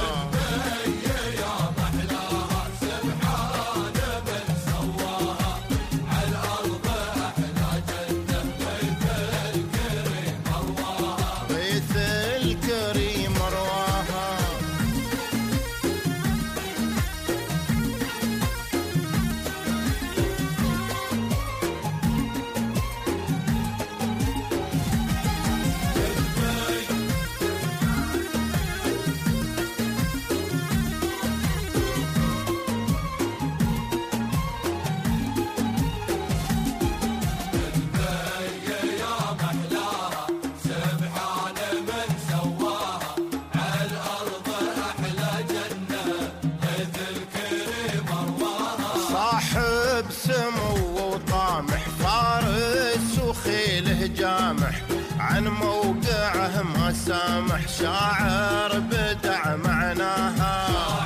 سامح شاعر بدع معناها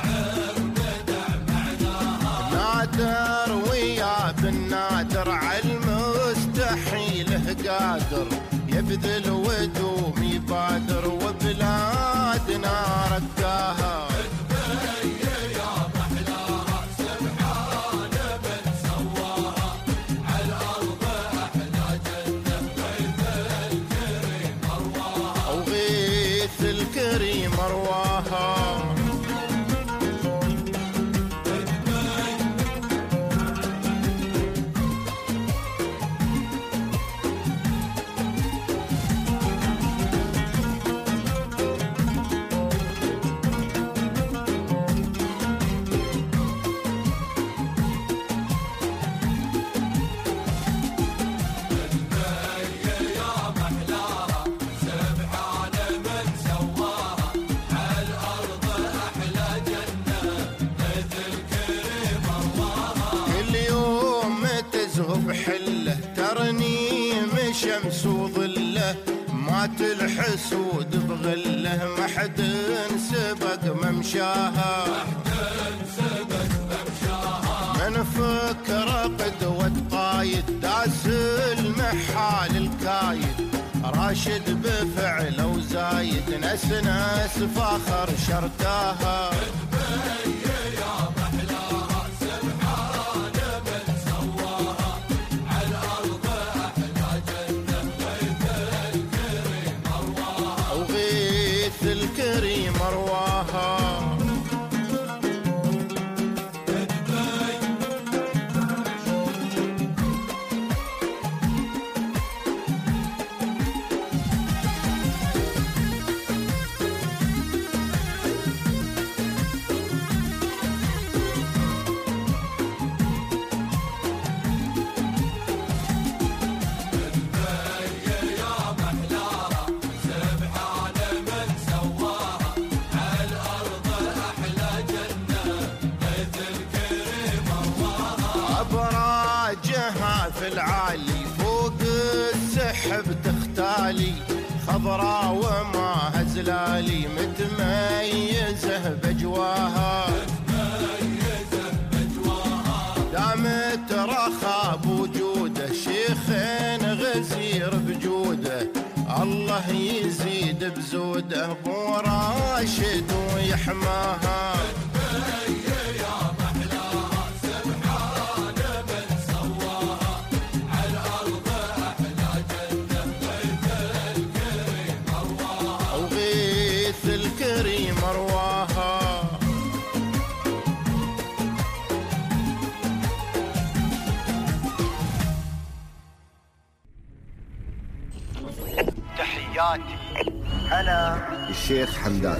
نادر ويا بالنادر عالمستحيل قادر يبذل ودوم يبادر وبلادنا رقاها الكريم أرواها بحله ترنيم شمس وظله مات الحسود بغله ما حد سبق ممشاها من فكره قدوة قايد داس المحال الكايد راشد بفعله وزايد نسنس فاخر شرتاها الكريم أرواها في العالي فوق السحب تختالي خضراء وما هزلالي متميزه بجواها دامت رخاب وجوده شيخين غزير بجوده الله يزيد بزوده ابو راشد ويحماها الكريم أرواها تحياتي أنا الشيخ حمدان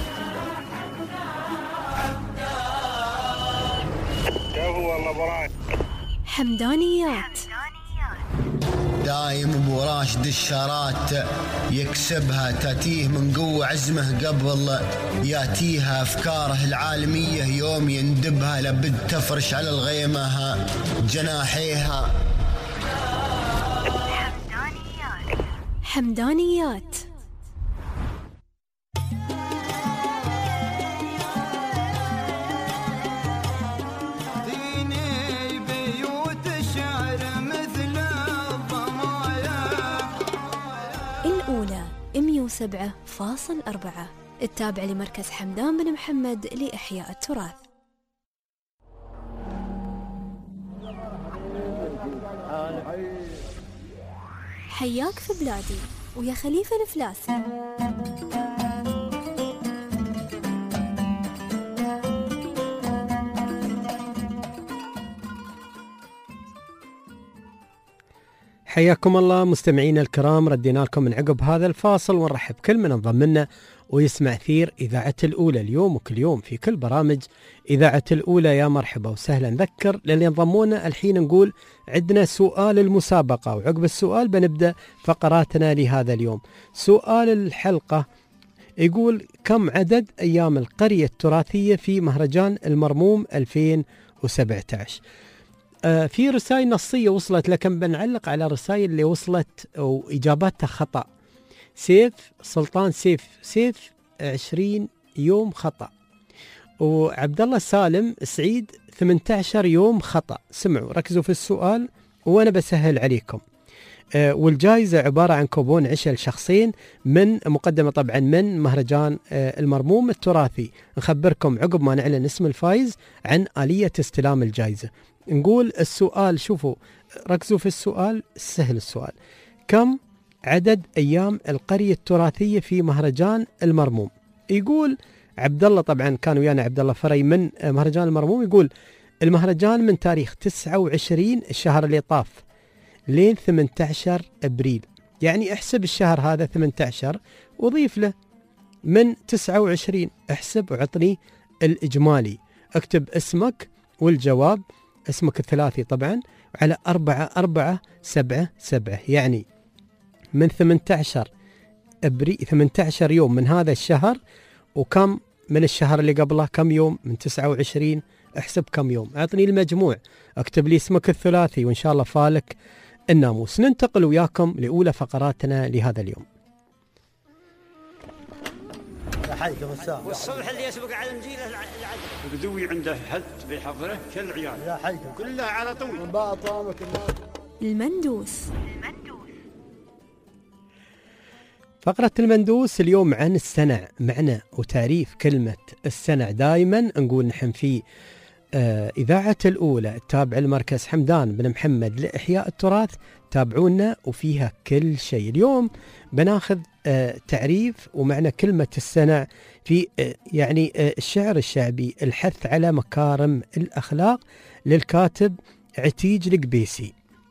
كفو والله براك حمدانيات دايم ابو راشد الشارات يكسبها تاتيه من قوة عزمه قبل ياتيها افكاره العالمية يوم يندبها لبد تفرش على الغيمة جناحيها حمدانيات مية وسبعة فاصل أربعة التابع لمركز حمدان بن محمد لإحياء التراث. حياك في بلادي ويا خليفة الفلاسي. حياكم الله مستمعينا الكرام، ردينا لكم من عقب هذا الفاصل ونرحب كل من انضم لنا ويسمع أثير إذاعة الأولى اليوم وكل يوم في كل برامج إذاعة الأولى. يا مرحبا وسهلا. نذكر للي ينضمونا الحين نقول عندنا سؤال المسابقة، وعقب السؤال بنبدأ فقراتنا لهذا اليوم. سؤال الحلقة يقول: كم عدد أيام القرية التراثية في مهرجان المرموم ألفين وسبعة عشر؟ آه في رسائل نصية وصلت، لكن بنعلق على رسائل اللي وصلت وإجاباتها خطأ. سيف سلطان سيف سيف عشرين يوم خطأ. وعبد الله سالم سعيد ثمانية عشر يوم خطأ. سمعوا ركزوا في السؤال وأنا بسهل عليكم. آه والجائزة عبارة عن كوبون عشاء لشخصين من مقدمة طبعا من مهرجان آه المرموم التراثي. نخبركم عقب ما نعلن اسم الفائز عن آلية استلام الجائزة. نقول السؤال، شوفوا ركزوا في السؤال، سهل السؤال. كم عدد أيام القرية التراثية في مهرجان المرموم؟ يقول عبد الله، طبعا كان ويانا عبد الله فري من مهرجان المرموم، يقول المهرجان من تاريخ تسعة وعشرين الشهر اللي طاف لين ثمانية عشر أبريل. يعني احسب الشهر هذا ثمانية عشر وضيف له من تسعة وعشرين، احسب وعطني الإجمالي. اكتب اسمك والجواب، اسمك الثلاثي طبعا، على أربعة أربعة سبعة سبعة. يعني من ثمانية عشر أبريل، ثمانية عشر يوم من هذا الشهر، وكم من الشهر اللي قبله، كم يوم من تسعة وعشرين، احسب كم يوم، اعطني المجموع، اكتب لي اسمك الثلاثي، وان شاء الله فالك الناموس. ننتقل وياكم لأولى فقراتنا لهذا اليوم. يا حيكم الساعة والصبح اللي يسبق على المجيلة الغدوي عنده حد بيحضره كل عيال يا حيكم كلها على طول من بقى طعمك المندوس. فقرة المندوس اليوم عن السنع، معنى وتعريف كلمة السنع. دائما نقول نحن في آه إذاعة الأولى التابع لمركز حمدان بن محمد لإحياء التراث، تابعونا وفيها كل شيء. اليوم بناخذ آه تعريف ومعنى كلمة السنع في آه يعني آه الشعر الشعبي، الحث على مكارم الأخلاق للكاتب عتيج القبيسي.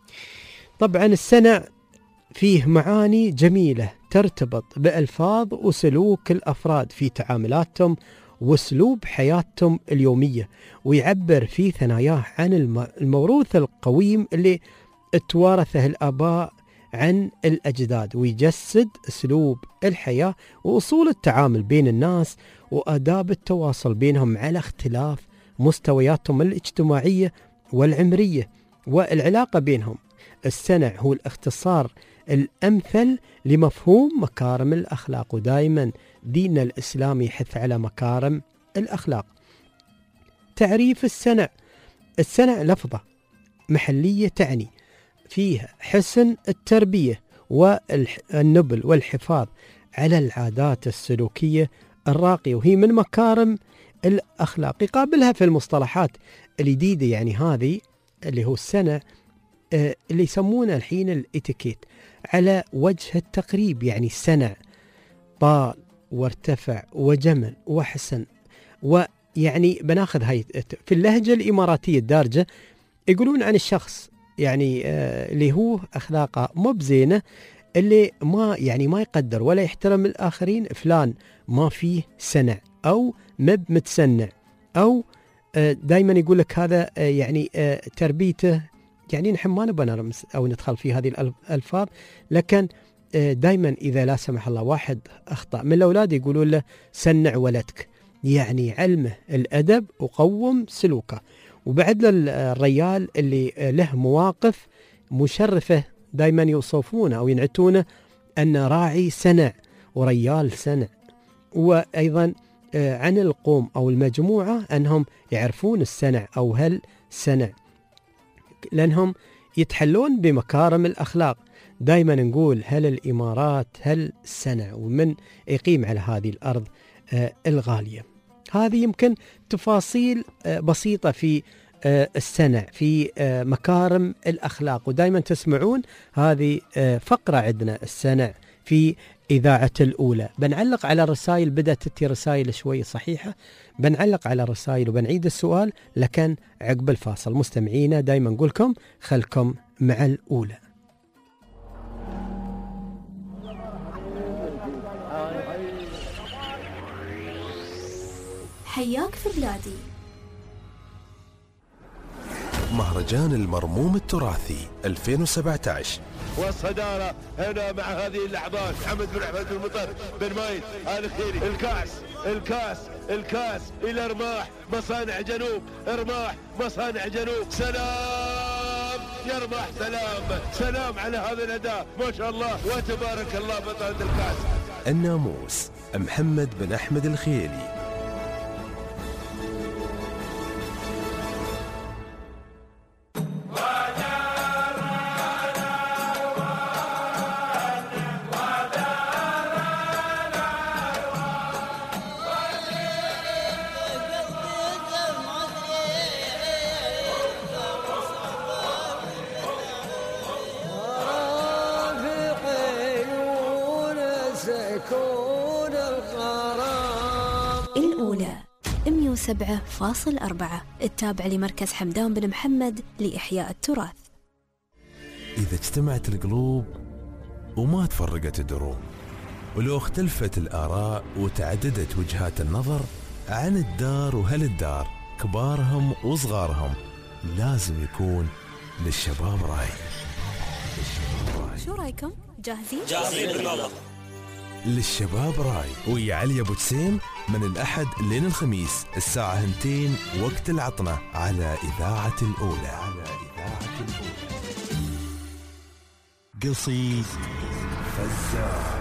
طبعا السنع فيه معاني جميلة ترتبط بألفاظ وسلوك الأفراد في تعاملاتهم واسلوب حياتهم اليومية، ويعبر في ثناياه عن الموروث القويم اللي توارثه الآباء عن الأجداد، ويجسد اسلوب الحياة وأصول التعامل بين الناس وآداب التواصل بينهم على اختلاف مستوياتهم الاجتماعية والعمرية والعلاقة بينهم. السنع هو الاختصار الأمثل لمفهوم مكارم الأخلاق، ودائما ديننا الإسلامي يحث على مكارم الأخلاق. تعريف السنع: السنع لفظة محلية تعني فيها حسن التربية والنبل والحفاظ على العادات السلوكية الراقية، وهي من مكارم الأخلاق. يقابلها في المصطلحات الجديدة يعني هذه اللي هو السنع اللي يسمونه الحين الاتيكيت على وجه التقريب، يعني سنع طال وارتفع وجمل وحسن. ويعني بناخذ هاي في اللهجة الإماراتية الدارجة، يقولون عن الشخص يعني آه اللي هو أخلاقه مو بزينة، اللي ما يعني ما يقدر ولا يحترم الآخرين، فلان ما فيه سنع أو مب متسنع، أو آه دايما يقول لك هذا آه يعني آه تربيته، يعني نحن ما نبغى نرمز أو ندخل في هذه الألفاظ، لكن دائما إذا لا سمح الله واحد أخطأ من الأولاد يقولون له سنع ولدك، يعني علمه الأدب وقوم سلوكه. وبعد الريال اللي له مواقف مشرفة دائما يوصفونه أو ينعتونه أن راعي سنع وريال سنع. وأيضا عن القوم أو المجموعة أنهم يعرفون السنع أو هل سنع، لأنهم يتحلون بمكارم الأخلاق. دائما نقول هل الإمارات هل السنع، ومن يقيم على هذه الأرض آه الغالية. هذه يمكن تفاصيل آه بسيطة في آه السنع، في آه مكارم الأخلاق. ودائما تسمعون هذه آه فقرة عندنا السنع في إذاعة الأولى. بنعلق على الرسائل، بدأت تتي رسائل شوي صحيحة، بنعلق على الرسائل وبنعيد السؤال لكن عقب الفاصل. مستمعينا دائما نقولكم خلكم مع الأولى. حياك في بلادي. مهرجان المرموم التراثي ألفين وسبعة عشر. والصدارة هنا مع هذه اللحظات محمد بن أحمد المطر بن مايد الخيري. الكاس الكاس الكاس إلى رماح مصانع جنوب، رماح مصانع جنوب. سلام يربح. سلام سلام على هذا الأداء ما شاء الله وتبارك الله بطل الكاس. الناموس محمد بن أحمد الخيلي. الأولى مئة وسبعة فاصلة أربعة التابع لمركز حمدان بن محمد لإحياء التراث. إذا اجتمعت القلوب وما تفرقت الدروب، ولو اختلفت الآراء وتعددت وجهات النظر عن الدار وهل الدار كبارهم وصغارهم، لازم يكون للشباب رأي. شو رأيكم؟ جاهزين؟ جاهزين بالله. للشباب راي ويا علي ابو جسيم من الاحد لين الخميس الساعه اثنتين وقت العطنه على اذاعه الاولى. على اذاعه الاولى. قصيد فزاع.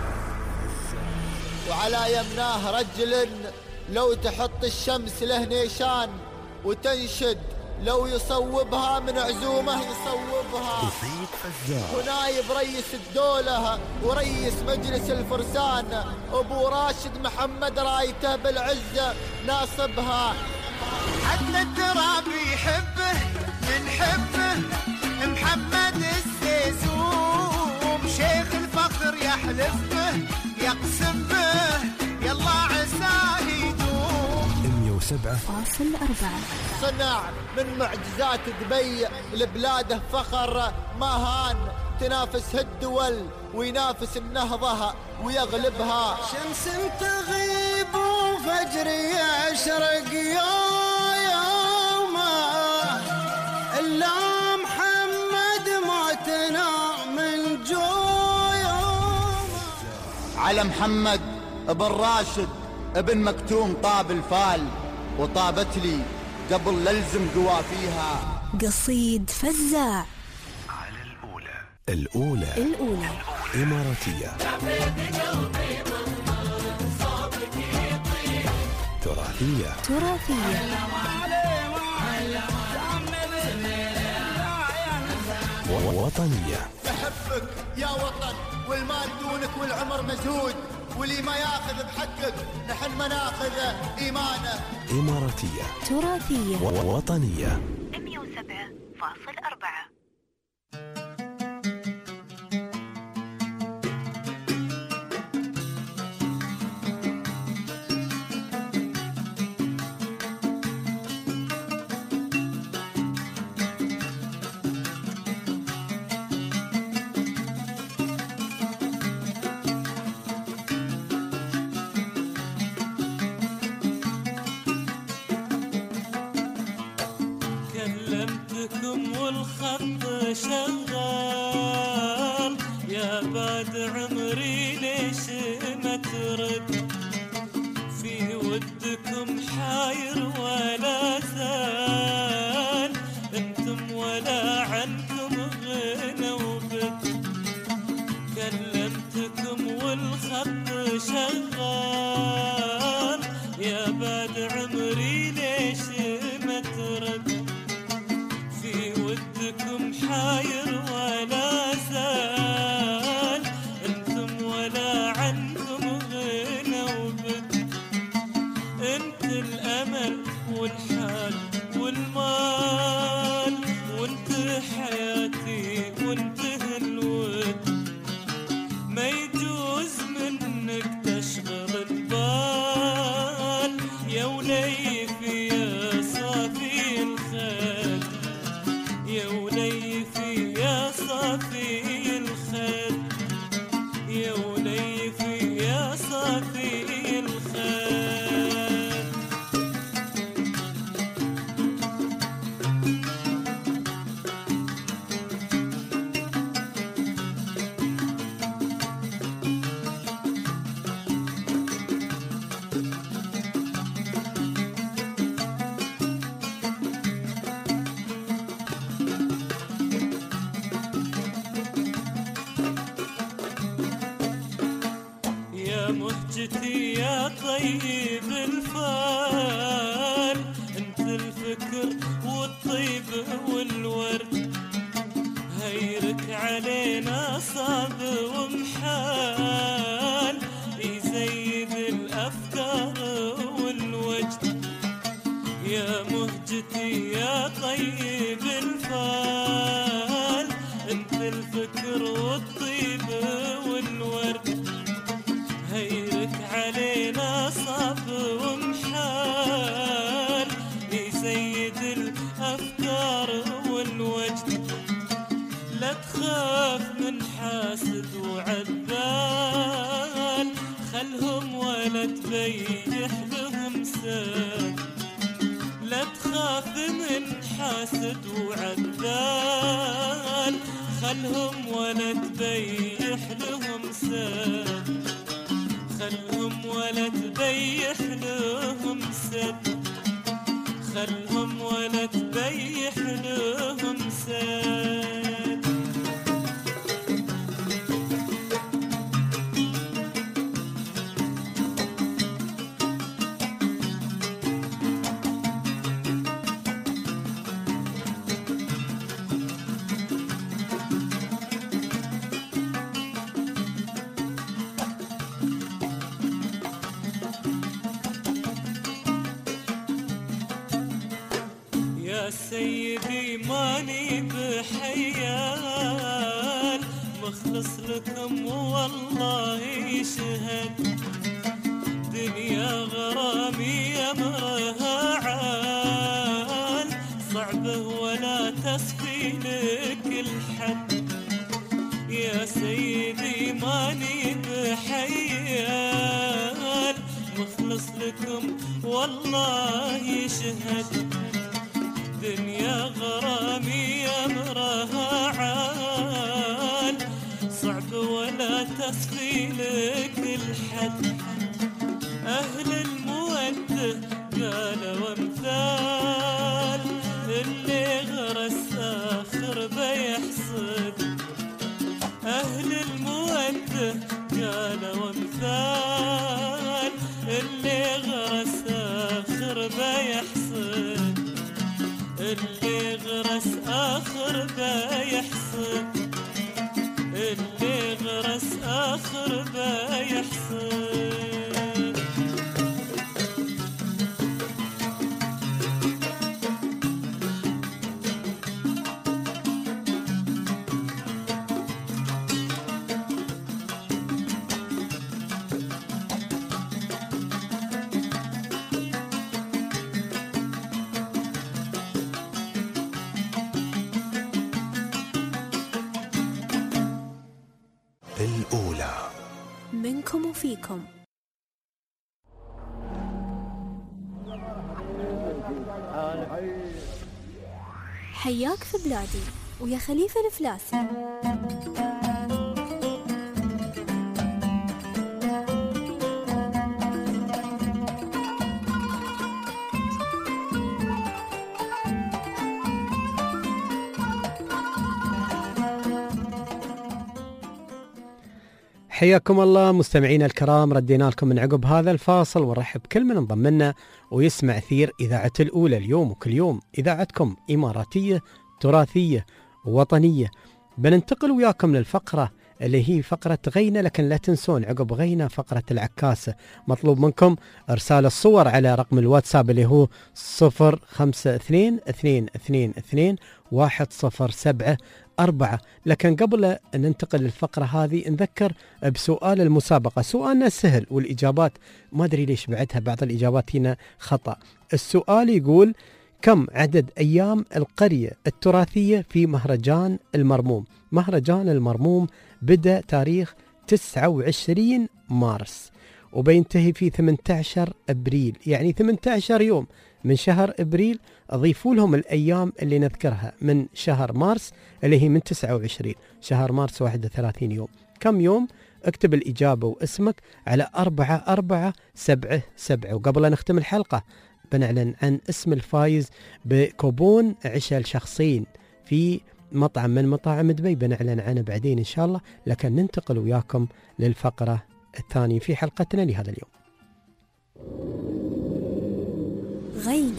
وعلى يمناه رجل لو تحط الشمس له نيشان وتنشد لو يصوبها من عزومه يصوبها. قصيد فزاع. ونايب رئيس الدولة ورئيس مجلس الفرسان أبو راشد محمد رايته بالعزة ناصبها. حتى التراب يحبه ينحبه محمد السيسوم، شيخ الفخر يحلف به يقسم به يلا عساه يدوم. مئة وسبعة فاصلة أربعة صنع من معجزات دبي لبلاده فخر ما هان، تنافس الدول وينافس النهضة ويغلبها. شمس تغيب وفجر يشرق يا يومه إلا محمد ما تنام من جويومه. على محمد ابن راشد ابن مكتوم طاب الفال وطابت لي قبل للزم قوافيها. قصيد فزاع. على الأولى. الأولى الأولى إماراتية تراثية تراثية وطنية. بحبك يا وطن والمال دونك والعمر مزهود، واللي ما ياخذ بحقك نحن ما ناخذ إيمانه. إماراتية تراثية وطنية. مئة وسبعة فاصلة أربعة. كلمتكم والخط شغال يا بعد عمري ليش ما ترد، في ودكم حاير ولا زال، انتم ولا عنكم غنى وبد. كلمتكم والخط شغال يا بعد عمري ليش ما ترد، في ودكم حاير ولا زال، انتم ولا عنكم غنى وبد. انت الامل والحال والمال، وانت حياتي وانت الود، ما يجوز منك تشغل البال، يا وليفي يا صافي الخيل، يا وليفي يا صافي الخيل، يا وليفي يا صافي الخيل. طيب الفال، انت الفكر والطيب والورد، هيرك علينا صعب ومحال، يزيد الأفكار والوجد، يا مهجتي يا طيب الفال، انت الفكر والطيب والورد، هيرك علينا صعب ومحال، يزيد الأفكار والوجد، لا تخاف من حاسد وعذال، خلهم ولا تبيح لهم ساد، لا تخاف من حاسد وعذال، خلهم ولا تبيح لهم ساد، خلهم ولا تبيح لهم سد، خلهم ولا تبيح لهم سد. يا سيدي ماني بحيال، مخلص لكم والله يشهد، دنيا غرامي أمرها عال، صعبه ولا تسفي لك الحد، يا سيدي ماني بحيال، مخلص لكم والله يشهد، دنيا غرامي أمرها عال، صعب ولا تسفي لك الحد، أهل المودة قالوا وامثال، اللي غرس آخر بيحصد، أهل المودة قالوا وامثال، اللي غرس آخر بيحصد، اللي غرس آخر بيحصد، اللي غرس آخر بيحصد. الأولى منكم وفيكم. حياك في بلادي ويا خليفة الفلاسي. حياكم الله مستمعينا الكرام، ردينا لكم من عقب هذا الفاصل ونرحب بكل من انضم لنا ويسمع أثير إذاعة الأولى اليوم وكل يوم، إذاعتكم إماراتية تراثية وطنية. بننتقل وياكم للفقرة اللي هي فقرة غينة، لكن لا تنسون عقب غينة فقرة العكاسة. مطلوب منكم إرسال الصور على رقم الواتساب اللي هو صفر خمسة اثنين اثنين اثنين اثنين واحد صفر سبعة أربعة. لكن قبل أن ننتقل للفقرة هذه نذكر بسؤال المسابقة. سؤالنا سهل والإجابات ما أدري ليش بعدها بعض الإجابات هنا خطأ. السؤال يقول: كم عدد أيام القرية التراثية في مهرجان المرموم؟ مهرجان المرموم بدأ تاريخ تسعة وعشرين مارس وبينتهي في ثمانية عشر أبريل، يعني ثمانية عشر يوم من شهر أبريل. أضيفوا لهم الأيام اللي نذكرها من شهر مارس اللي هي من تسعة وعشرين، شهر مارس واحد وثلاثين يوم. كم يوم؟ اكتب الإجابة واسمك على أربعة أربعة سبعة سبعة. وقبل أن نختم الحلقة بنعلن عن اسم الفايز بكوبون عشاء لشخصين في مطعم من مطاعم دبي، بنعلن عنه بعدين إن شاء الله. لكن ننتقل وياكم للفقرة الثانية في حلقتنا لهذا اليوم. غينة.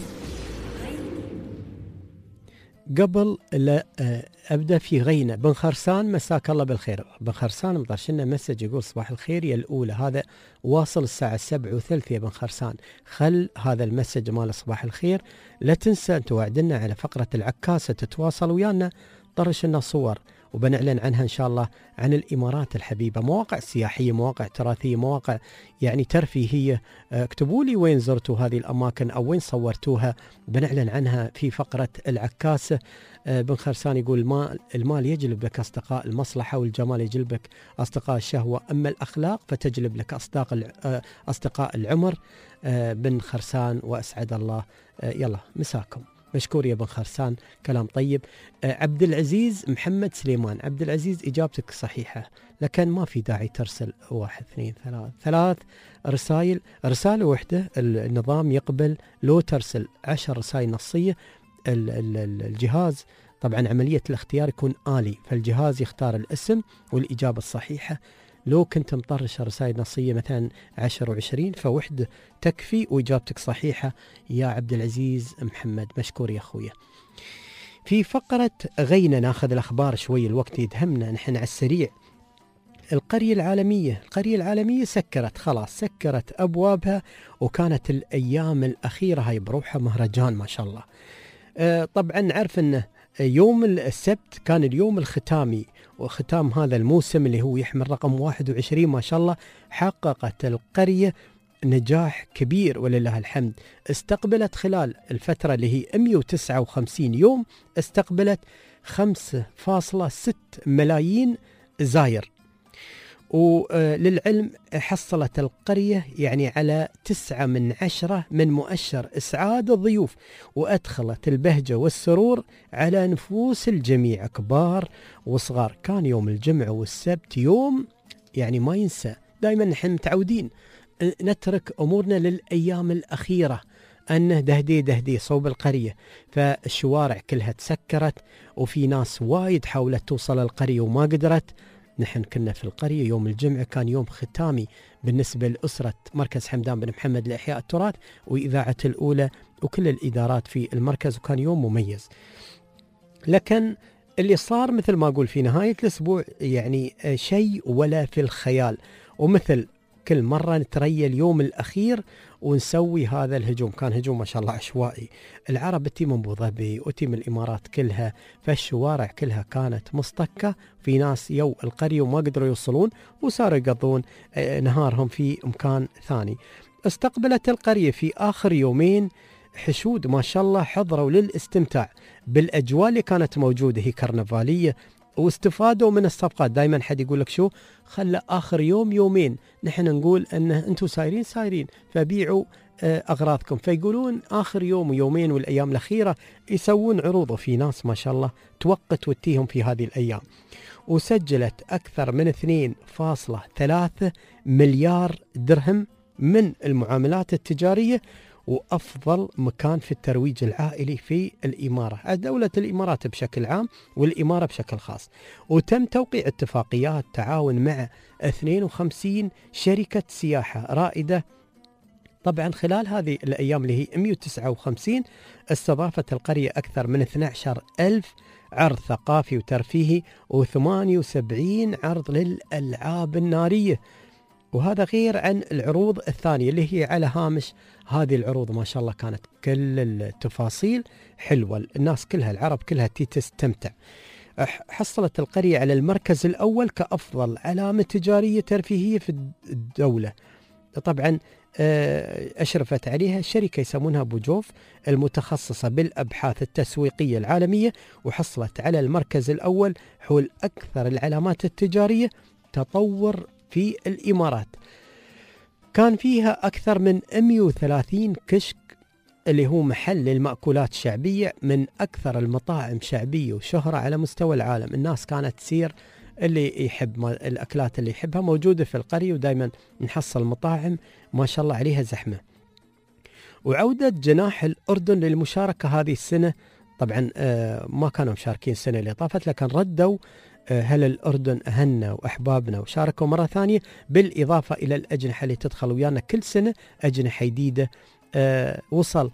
قبل لا أبدأ في غينة، بن خرسان مساك الله بالخير. بن خرسان مطرش لنا مسج يقول صباح الخير يا الأولى، هذا واصل الساعة سبعة وثلث يا بن خرسان. خل هذا المسج مال صباح الخير، لا تنسى أن توعدنا على فقرة العكاسة تتواصل ويانا، طرش لنا صور وبنعلن عنها إن شاء الله عن الإمارات الحبيبة، مواقع سياحية، مواقع تراثية، مواقع يعني ترفيهية. اكتبوا لي وين زرتوا هذه الأماكن أو وين صورتوها، بنعلن عنها في فقرة العكاسة. بن خرسان يقول المال, المال يجلب لك أصدقاء المصلحة، والجمال يجلب لك أصدقاء الشهوة، أما الأخلاق فتجلب لك أصدقاء أصدقاء العمر. بن خرسان وأسعد الله. يلا مساكم مشكور يا بن خرسان، كلام طيب. عبد العزيز محمد سليمان، عبد العزيز إجابتك صحيحة، لكن ما في داعي ترسل واحد اثنين ثلاث ثلاث رسائل، رسالة واحدة النظام يقبل. لو ترسل عشر رسائل نصية الجهاز طبعا عملية الاختيار يكون آلي، فالجهاز يختار الاسم والإجابة الصحيحة. لو كنت مطرش رسائل نصية مثلا عشر وعشرين فوحدة تكفي وإجابتك صحيحة يا عبد العزيز محمد، مشكور يا أخويا. في فقرة غينا ناخذ الأخبار شوي، الوقت يدهمنا نحن على السريع. القرية العالمية، القرية العالمية سكرت خلاص، سكرت أبوابها، وكانت الأيام الأخيرة هاي بروحها مهرجان ما شاء الله. أه طبعا نعرف أنه يوم السبت كان اليوم الختامي، وختام هذا الموسم اللي هو يحمل رقم واحد وعشرين ما شاء الله. حققت القرية نجاح كبير ولله الحمد، استقبلت خلال الفترة اللي هي مئة وتسعة وخمسين يوم استقبلت خمسة فاصلة ستة ملايين زائر. وللعلم حصلت القرية يعني على تسعة من عشرة من مؤشر إسعاد الضيوف، وأدخلت البهجة والسرور على نفوس الجميع كبار وصغار. كان يوم الجمعة والسبت يوم يعني ما ينسى، دائما نحن متعودين نترك أمورنا للأيام الأخيرة، أنه دهدي دهدي صوب القرية، فالشوارع كلها تسكرت، وفي ناس وايد حاولت توصل القرية وما قدرت. نحن كنا في القرية يوم الجمعة، كان يوم ختامي بالنسبة لأسرة مركز حمدان بن محمد لإحياء التراث وإذاعة الأولى وكل الإدارات في المركز، وكان يوم مميز. لكن اللي صار مثل ما أقول في نهاية الأسبوع يعني شيء ولا في الخيال، ومثل كل مرة نتريى اليوم الأخير ونسوي هذا الهجوم. كان هجوم ما شاء الله عشوائي، العرب تي من أبو ظبي وتي من الإمارات كلها، فالشوارع كلها كانت مصطكة، في ناس يو القرية وما قدروا يوصلون وصاروا يقضون نهارهم في مكان ثاني. استقبلت القرية في آخر يومين حشود ما شاء الله حضروا للاستمتاع بالأجواء اللي كانت موجودة هي كرنفالية، واستفادوا من الصفقات. دائما حد يقول لك شو خلى آخر يوم يومين، نحن نقول أنه أنتم سايرين سايرين فبيعوا أغراضكم، فيقولون آخر يوم ويومين والأيام الأخيرة يسوون عروض. وفي ناس ما شاء الله توقت وتيهم في هذه الأيام، وسجلت أكثر من اثنين فاصلة ثلاثة مليار درهم من المعاملات التجارية، وأفضل مكان في الترويج العائلي في الإمارة، دولة الإمارات بشكل عام والإمارة بشكل خاص. وتم توقيع اتفاقيات تعاون مع اثنين وخمسين شركة سياحة رائدة. طبعا خلال هذه الأيام اللي هي مئة وتسعة وخمسين استضافت القرية أكثر من اثني عشر ألف عرض ثقافي وترفيهي وثمانية وسبعين عرض للألعاب النارية، وهذا غير عن العروض الثانية اللي هي على هامش هذه العروض. ما شاء الله كانت كل التفاصيل حلوة، الناس كلها العرب كلها تستمتع. حصلت القرية على المركز الأول كأفضل علامة تجارية ترفيهية في الدولة. طبعا أشرفت عليها شركة يسمونها بوجوف المتخصصة بالأبحاث التسويقية العالمية، وحصلت على المركز الأول حول أكثر العلامات التجارية تطور في الإمارات. كان فيها أكثر من مئة وثلاثين كشك اللي هو محل للمأكولات الشعبية، من أكثر المطاعم شعبية وشهرة على مستوى العالم. الناس كانت تسير، اللي يحب الأكلات اللي يحبها موجودة في القرية، ودايما نحصل مطاعم ما شاء الله عليها زحمة. وعودة جناح الأردن للمشاركة هذه السنة، طبعا ما كانوا مشاركين السنة اللي طافت، لكن ردوا هل الأردن أهلنا وأحبابنا وشاركوا مرة ثانية، بالإضافة إلى الأجنحة اللي تدخل ويانا كل سنة أجنحة جديدة. أه وصل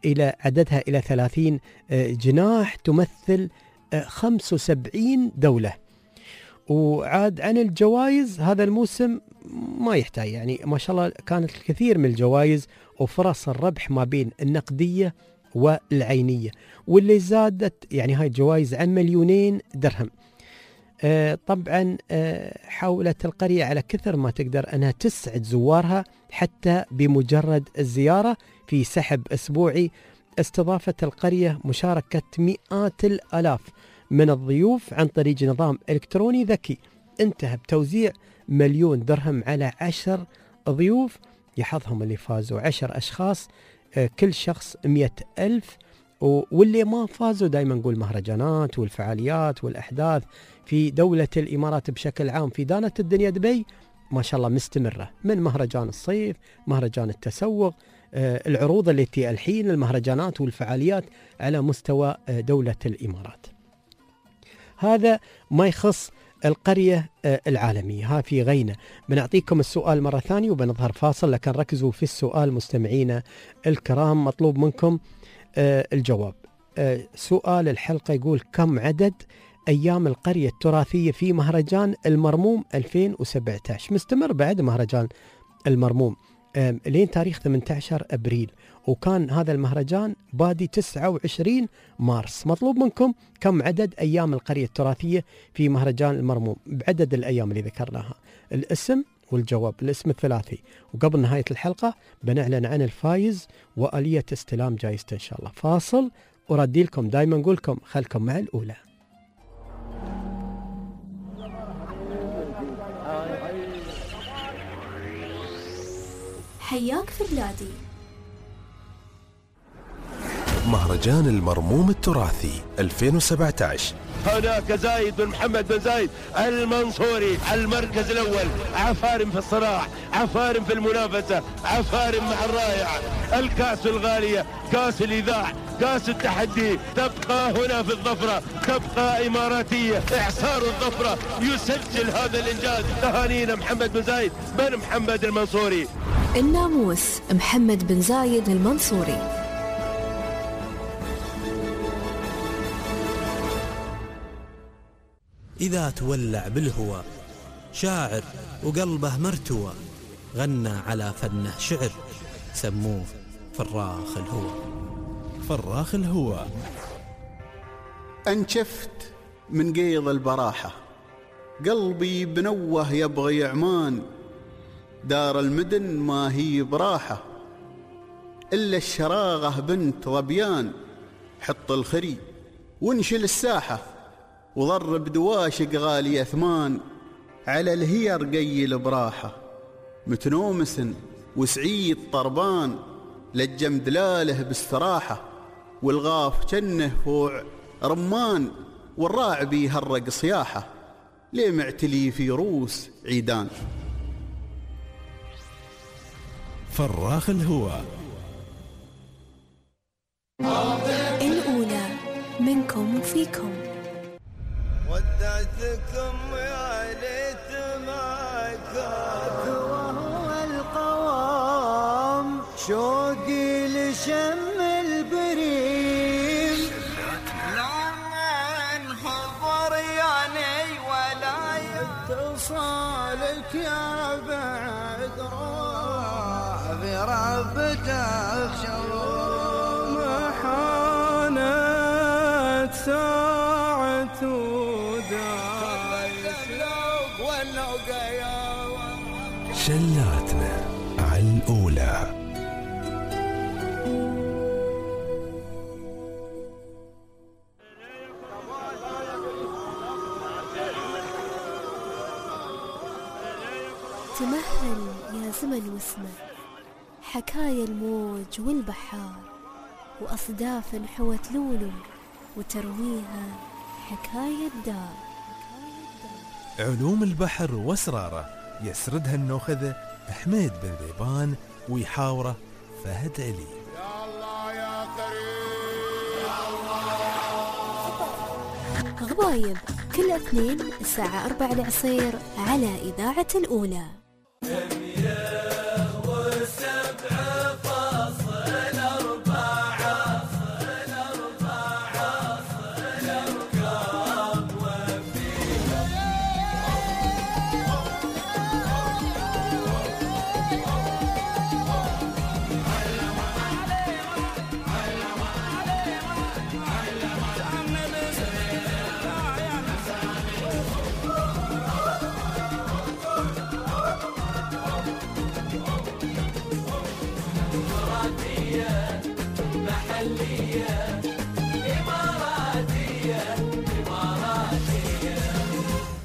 إلى عددها إلى ثلاثين جناح تمثل خمسة وسبعين دولة. وعاد عن الجوائز هذا الموسم ما يحتاج، يعني ما شاء الله كانت الكثير من الجوائز وفرص الربح ما بين النقدية والعينية، واللي زادت يعني هاي الجوائز عن مليونين درهم. آه طبعا آه حاولت القرية على كثر ما تقدر أنها تسعد زوارها حتى بمجرد الزيارة في سحب أسبوعي. استضافت القرية مشاركة مئات الآلاف من الضيوف عن طريق نظام إلكتروني ذكي انتهى بتوزيع مليون درهم على عشر ضيوف، يحظهم اللي فازوا عشر أشخاص، آه كل شخص مئة ألف. واللي ما فازوا دائما نقول مهرجانات والفعاليات والأحداث في دولة الإمارات بشكل عام في دانة الدنيا دبي ما شاء الله مستمرة، من مهرجان الصيف، مهرجان التسوق، آه العروض التي الحين المهرجانات والفعاليات على مستوى آه دولة الإمارات. هذا ما يخص القرية آه العالمية. ها في غينة بنعطيكم السؤال مرة ثانية وبنظهر فاصل، لكن ركزوا في السؤال مستمعينا الكرام، مطلوب منكم آه الجواب. آه سؤال الحلقة يقول: كم عدد أيام القرية التراثية في مهرجان المرموم ألفين وسبعة عشر؟ مستمر بعد مهرجان المرموم آه لين تاريخ ثمانية عشر أبريل، وكان هذا المهرجان بادي تسعة وعشرين مارس. مطلوب منكم كم عدد أيام القرية التراثية في مهرجان المرموم بعدد الأيام اللي ذكرناها، الاسم والجواب، الاسم الثلاثي. وقبل نهاية الحلقة بنعلن عن الفايز وآلية استلام جائزته إن شاء الله. فاصل وردي لكم، دايما نقول لكم خلكم مع الأولى. حياك في بلادي. مهرجان المرموم التراثي ألفين وسبعة عشر. هناك زايد بن محمد بن زايد المنصوري المركز الأول، عفارم في الصراع، عفارم في المنافسة، عفارم مع الرائع. الكأس الغالية، كأس الإذاع، كأس التحدي تبقى هنا في الظفرة، تبقى إماراتية. إعصار الظفرة يسجل هذا الإنجاز. تهانينا محمد بن زايد بن محمد المنصوري. الناموس محمد بن زايد المنصوري. إذا تولع بالهوى شاعر وقلبه مرتوى، غنى على فنه شعر سموه فراخ الهوى. فراخ الهوى. انشفت من قيض البراحة، قلبي بنوه يبغي عمان، دار المدن ما هي براحة، إلا الشراغة بنت ظبيان. حط الخري وانشل الساحة، وضرب دواشق غالية ثمان، على الهير قيل براحة. متنومس وسعيد طربان، لجم دلاله باستراحة، والغاف جنه فوع رمان، والراعبي هرق صياحة، ليه معتلي في روس عيدان. فراخ الهوى. الأولى منكم وفيكم. ودعتكم يا ليت ما كان وهو القوام، شوقي لشم البريم، لما انحضر يعني ولا يتصالك يا بعد روح بربتك شوق. محانت ساعة شلاتنا على الأولى. تمهل يا زمن واسمه، حكايا الموج والبحار، وأصداف حوت لولو، وترويها حكاية دار. علوم البحر واسراره يسردها النوخذة حميد بن ذيبان، ويحاوره فهد علي. يا الله يا كريم يا الله. غضايب كل اثنين الساعة أربعة العصير على إذاعة الأولى. ثمانية وسبعة فاصل أربعة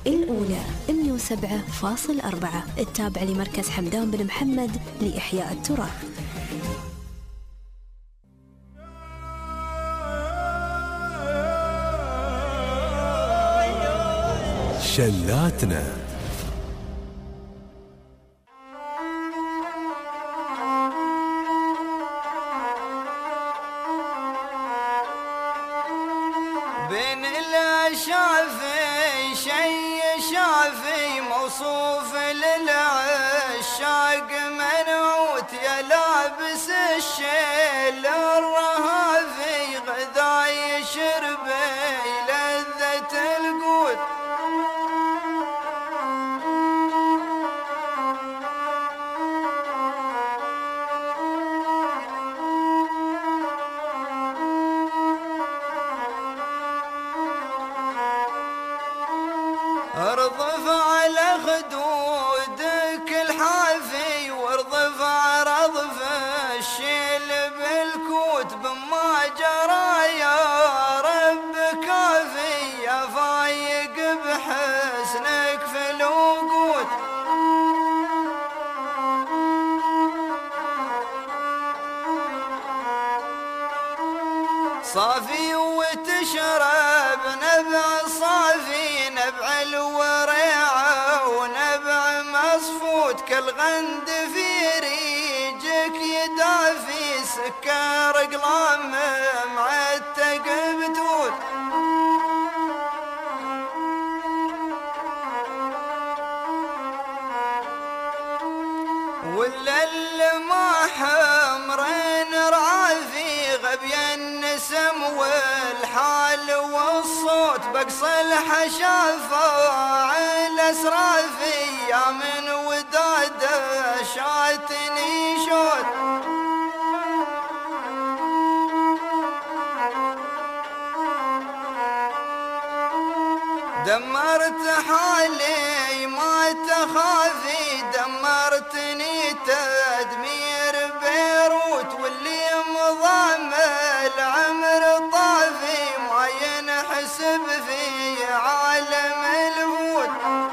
الأولى مئة وسبعة فاصل أربعة، التابع لمركز حمدان بن محمد لإحياء التراث. شلاتنا بين الشافي شي شافي موصوف للعشاق منعوت يا لابس الشيل الرهافي غذاي شربي لذة القوت ارضف على خدودك الحافي وارضف على رضف الشيل بالكوت بما جرى يا رب كافي يا فايق بحسنك في الوقوت صافي وتشرب نبع صافي نبع الوريعة ونبع مصفوت كالغند في ريجك يدافي سكر قلام معتق بتوت ولا ما حمرين رعافي غبي النسم والحال والصوت بقص الحشافة على اسرافي يا من وداد شاتني شوت دمرت حالي ما تخافي دمرتني تدمير بيروت واللي مضام العمر طافي ما ينحسب في عالم الهود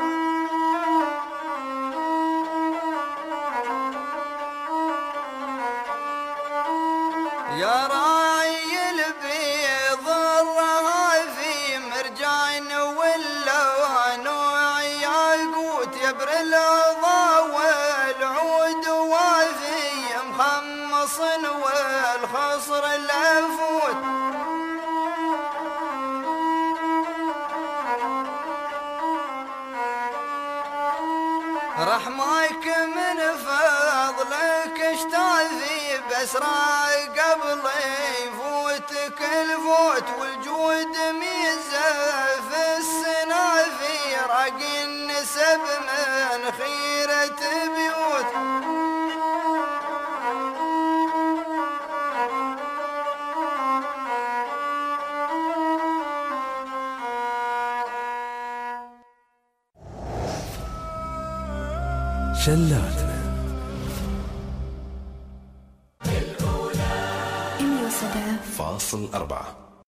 يا راعي البيض الرهافي مرجان ولا نوع ياقوت يبر العضا والعود وافي مخمص والخصر الافوت رحمك من فضلك اشتاذي بسرع قبل يفوتك الفوت والجود ميزة في السنافي راقي النسب من خيرة بيوت شلاتنا مئة وسبعة فاصل أربعة.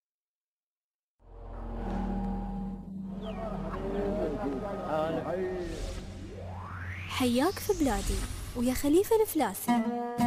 حياك في بلادي ويا خليفة الفلاسي.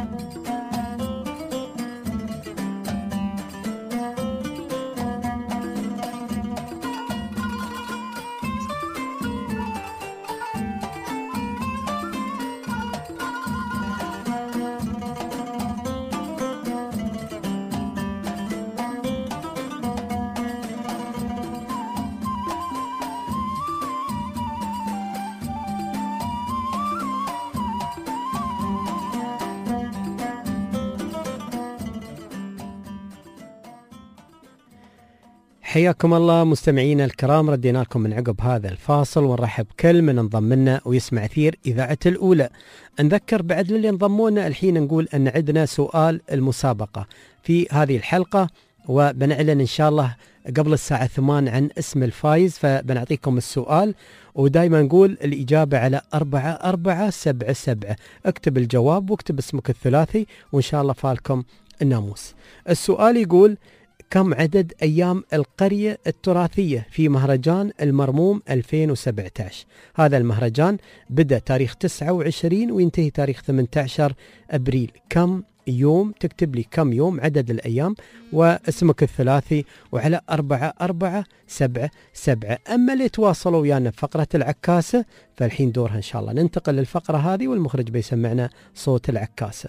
حياكم الله مستمعينا الكرام، ردينا لكم من عقب هذا الفاصل ونرحب كل من انضم لنا ويسمع أثير إذاعة الأولى. نذكر بعد للي انضمونا الحين نقول أن عندنا سؤال المسابقة في هذه الحلقة، وبنعلن إن شاء الله قبل الساعة ثمان عن اسم الفايز، فبنعطيكم السؤال ودايما نقول الإجابة على أربعة أربعة سبعة سبعة. اكتب الجواب واكتب اسمك الثلاثي وإن شاء الله فالكم الناموس. السؤال يقول: كم عدد أيام القرية التراثية في مهرجان المرموم ألفين وسبعة عشر؟ هذا المهرجان بدأ تاريخ تسعة وعشرين وينتهي تاريخ ثمانية عشر أبريل. كم يوم؟ تكتب لي كم يوم، عدد الأيام واسمك الثلاثي، وعلى أربعة أربعة سبعة سبعة. أما اللي تواصلوا ويانا بفقرة العكاسة فالحين دورها إن شاء الله. ننتقل للفقرة هذه والمخرج بيسمعنا صوت العكاسة.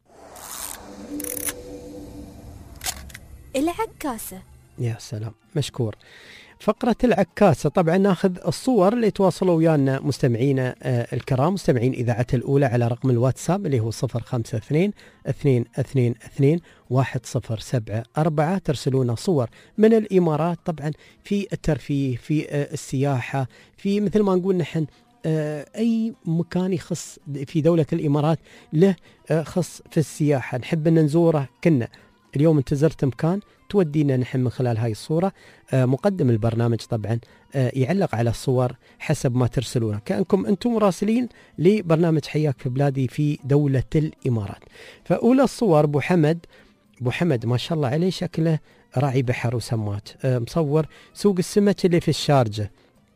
العكاسة. يا سلام، مشكور. فقرة العكاسة طبعا ناخذ الصور اللي تواصلوا ويانا مستمعينا آه الكرام، مستمعين إذاعة الأولى على رقم الواتساب اللي هو صفر خمسة اثنين اثنين اثنين اثنين واحد صفر سبعة أربعة. ترسلونا صور من الإمارات طبعا في الترفيه، في آه السياحة، في مثل ما نقول نحن آه أي مكان يخص في دولة الإمارات له آه خص في السياحة نحب أن نزوره. كنا اليوم انت زرت مكان تودينا نحن من خلال هاي الصورة. آه مقدم البرنامج طبعا آه يعلق على الصور حسب ما ترسلونها، كأنكم أنتم مراسلين لبرنامج حياك في بلادي في دولة الإمارات. فأولى الصور أبو حمد، أبو حمد ما شاء الله عليه شكله راعي بحر وسمات، آه مصور سوق السمك اللي في الشارجة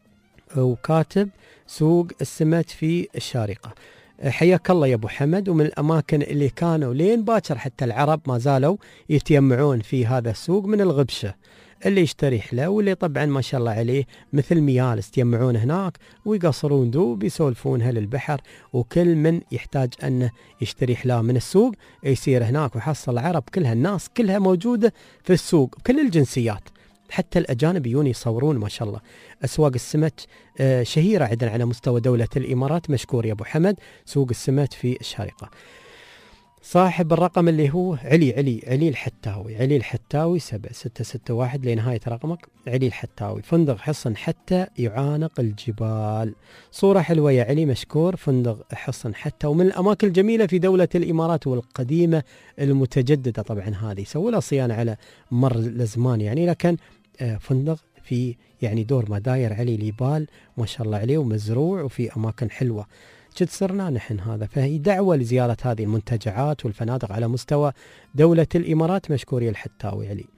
وكاتب سوق السمك في الشارقة. حياك الله يا أبو حمد. ومن الأماكن اللي كانوا لين باكر حتى العرب ما زالوا يتيمعون في هذا السوق من الغبشة، اللي يشتري حلا واللي طبعا ما شاء الله عليه مثل ميالس يتيمعون هناك ويقصرون ذوب يسولفونها للبحر، وكل من يحتاج أنه يشتري حلا من السوق يصير هناك ويحصل العرب كلها، الناس كلها موجودة في السوق بكل الجنسيات، حتى الأجانب يجون يصورون ما شاء الله. أسواق السمك شهيرة عندنا على مستوى دولة الإمارات. مشكور يا أبو حمد. سوق السمك في الشارقة. صاحب الرقم اللي هو علي علي علي الحتاوي علي الحتاوي سبعة ستة ستة واحد لنهاية رقمك علي الحتاوي. فندق حصن حتى يعانق الجبال. صورة حلوة يا علي، مشكور. فندق حصن حتى ومن الأماكن الجميلة في دولة الإمارات والقديمة المتجددة طبعا، هذه سووا لها صيانة على مر الزمان يعني، لكن فندق في يعني دور ما داير علي ليبال ما شاء الله عليه ومزروع وفي أماكن حلوة. جد صرنا نحن هذا، فهي دعوة لزيارة هذه المنتجعات والفنادق على مستوى دولة الإمارات. مشكور يا الحتاوي علي.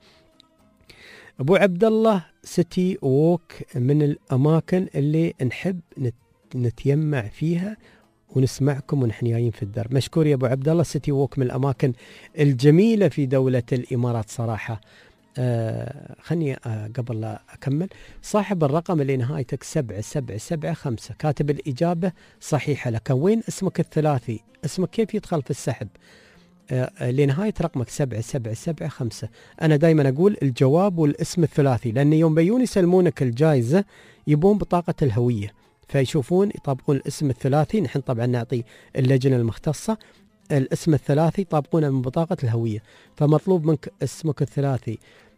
أبو عبد الله سيتي ووك من الأماكن اللي نحب نتيمع فيها ونسمعكم ونحن جايين في الدرب. مشكور يا أبو عبد الله. سيتي ووك من الأماكن الجميلة في دولة الإمارات صراحة. آه خلني آه قبل لا أكمل، صاحب الرقم اللي نهايتك سبعة سبعة سبعة خمسة كاتب الإجابة صحيحة، لكن وين اسمك الثلاثي؟ اسمك كيف يدخل في السحب؟ آه لنهاية رقمك سبعة سبعة سبعة خمسة. أنا دايما أقول الجواب والاسم الثلاثي، لأن يوم بيون يسلمونك الجائزة يبون بطاقة الهوية فيشوفون يطابقون الاسم الثلاثي. نحن طبعا نعطي اللجنة المختصة الاسم الثلاثي طابقونه من بطاقة الهوية، فمطلوب منك اسمك الثلاثي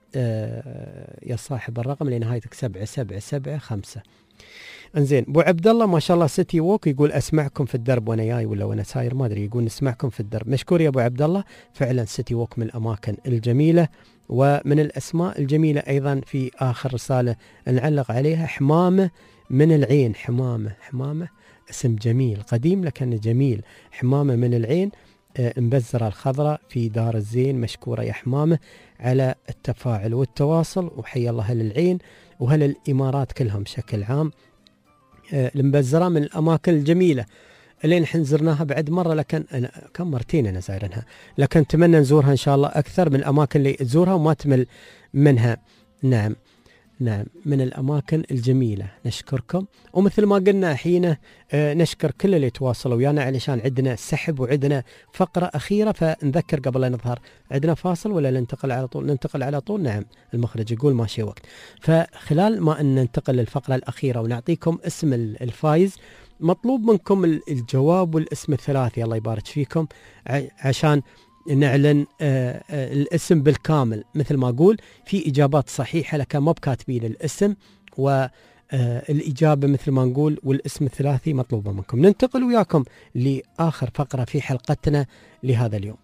آه يا صاحب الرقم اللي نهايتك سبعة سبعة سبعة خمسة. انزين. ابو عبد الله ما شاء الله سيتي ووك يقول اسمعكم في الدرب وانا جاي ولا وانا ساير ما ادري، يقول نسمعكم في الدرب. مشكور يا ابو عبد الله. فعلا سيتي ووك من الاماكن الجميلة ومن الاسماء الجميلة ايضا. في اخر رسالة نعلق عليها حمامة من العين. حمامة حمامة اسم جميل قديم لكن جميل. حمامة من العين آه مبزرة الخضراء في دار الزين. مشكورة يا حمامة على التفاعل والتواصل، وحيا الله أهل العين وأهل الإمارات كلهم بشكل عام. آه المبزرة من الأماكن الجميلة اللي نحن زرناها بعد مرة، لكن أنا كم مرتين أنا زايرنها، لكن نتمنى نزورها إن شاء الله أكثر من الأماكن اللي تزورها وما تمل منها. نعم نعم من الأماكن الجميلة. نشكركم، ومثل ما قلنا حين آه نشكر كل اللي تواصلوا ويانا علشان عندنا سحب وعندنا فقرة أخيرة. فنذكر قبل لا نظهر عندنا فاصل ولا ننتقل على طول؟ ننتقل على طول. نعم المخرج يقول ماشي وقت. فخلال ما أن ننتقل للفقرة الأخيرة ونعطيكم اسم الفايز، مطلوب منكم الجواب والاسم الثلاثي الله يبارك فيكم عشان نعلن آه آه الاسم بالكامل. مثل ما أقول في إجابات صحيحة لكن ما بكاتبين الاسم والإجابة مثل ما نقول والاسم الثلاثي مطلوبة منكم. ننتقل وياكم لآخر فقرة في حلقتنا لهذا اليوم.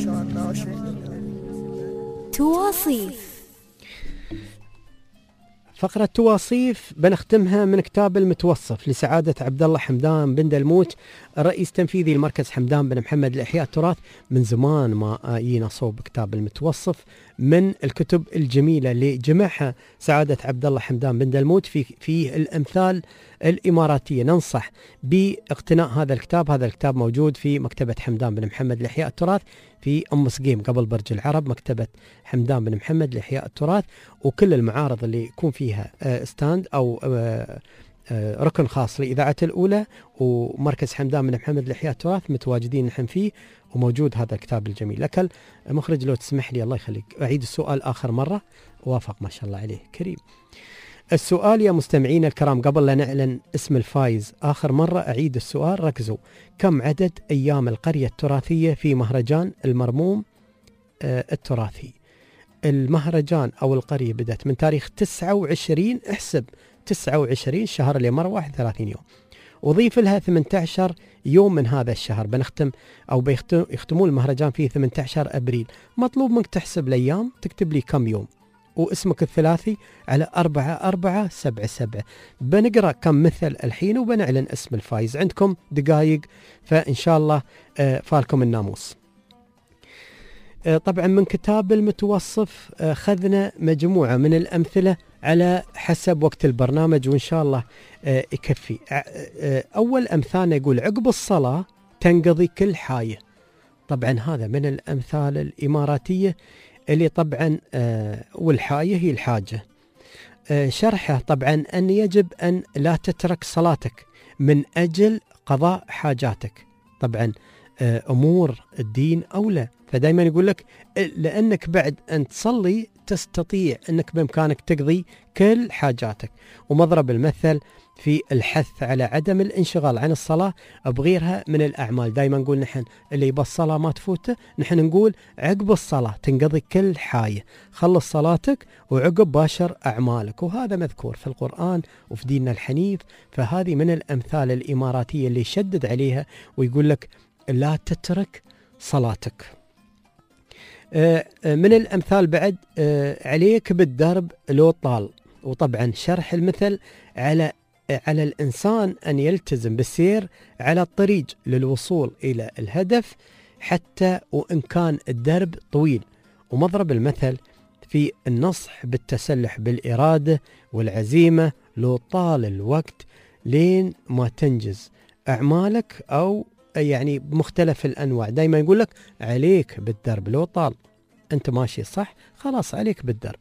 تواصيف. فقرة تواصيف بنختمها من كتاب المتوصف لسعادة عبد الله حمدان بن دلموت، الرئيس التنفيذي لمركز حمدان بن محمد لإحياء التراث. من زمان ما جينا صوب كتاب المتوصف من الكتب الجميلة اللي جمعها سعادة عبد الله حمدان بن دلموت في في الأمثال الإماراتية. ننصح باقتناء هذا الكتاب. هذا الكتاب موجود في مكتبة حمدان بن محمد لإحياء التراث في أم سقيم قبل برج العرب، مكتبة حمدان بن محمد لإحياء التراث. وكل المعارض اللي يكون فيها ستاند أو ركن خاص لإذاعة الأولى ومركز حمدان بن محمد لإحياء التراث متواجدين نحن فيه، وموجود هذا الكتاب الجميل. لك المخرج لو تسمح لي الله يخليك أعيد السؤال آخر مرة. وافق ما شاء الله عليه كريم. السؤال يا مستمعين الكرام قبل لا نعلن اسم الفائز آخر مرة أعيد السؤال، ركزوا. كم عدد أيام القرية التراثية في مهرجان المرموم آه التراثي؟ المهرجان أو القرية بدأت من تاريخ تسعة وعشرين، احسب تسعة وعشرين شهر اللي مر واحد وثلاثين يوم، وضيف لها ثمانية عشر يوم من هذا الشهر. بنختم أو بيختمون المهرجان فيه ثمانية عشر أبريل. مطلوب منك تحسب الأيام، تكتب لي كم يوم واسمك الثلاثي على أربعة أربعة سبعة سبعة. بنقرأ كم مثل الحين وبنعلن اسم الفائز. عندكم دقائق فإن شاء الله فالكم الناموس. طبعا من كتاب المتوصف خذنا مجموعة من الأمثلة على حسب وقت البرنامج وإن شاء الله يكفي. أول أمثالنا يقول عقب الصلاة تنقضي كل حاية. طبعا هذا من الأمثال الإماراتية اللي طبعا والحاية هي الحاجة. شرحه طبعا أن يجب أن لا تترك صلاتك من أجل قضاء حاجاتك. طبعا أمور الدين أولى، فدايما يقول لك لأنك بعد أن تصلي تستطيع أنك بإمكانك تقضي كل حاجاتك. ومضرب المثل في الحث على عدم الانشغال عن الصلاة بغيرها من الأعمال. دايما نقول نحن اللي يبى الصلاة ما تفوته، نحن نقول عقب الصلاة تنقضي كل حاجة، خلص صلاتك وعقب باشر أعمالك. وهذا مذكور في القرآن وفي ديننا الحنيف. فهذه من الأمثال الإماراتية اللي يشدد عليها ويقول لك لا تترك صلاتك. من الأمثال بعد عليك بالدرب لو طال. وطبعا شرح المثل على على الإنسان أن يلتزم بالسير على الطريق للوصول إلى الهدف حتى وإن كان الدرب طويل. ومضرب المثل في النصح بالتسلح بالإرادة والعزيمة لو طال الوقت لين ما تنجز أعمالك أو يعني بمختلف الأنواع. دايما يقول لك عليك بالدرب لو طال، أنت ماشي صح خلاص عليك بالدرب.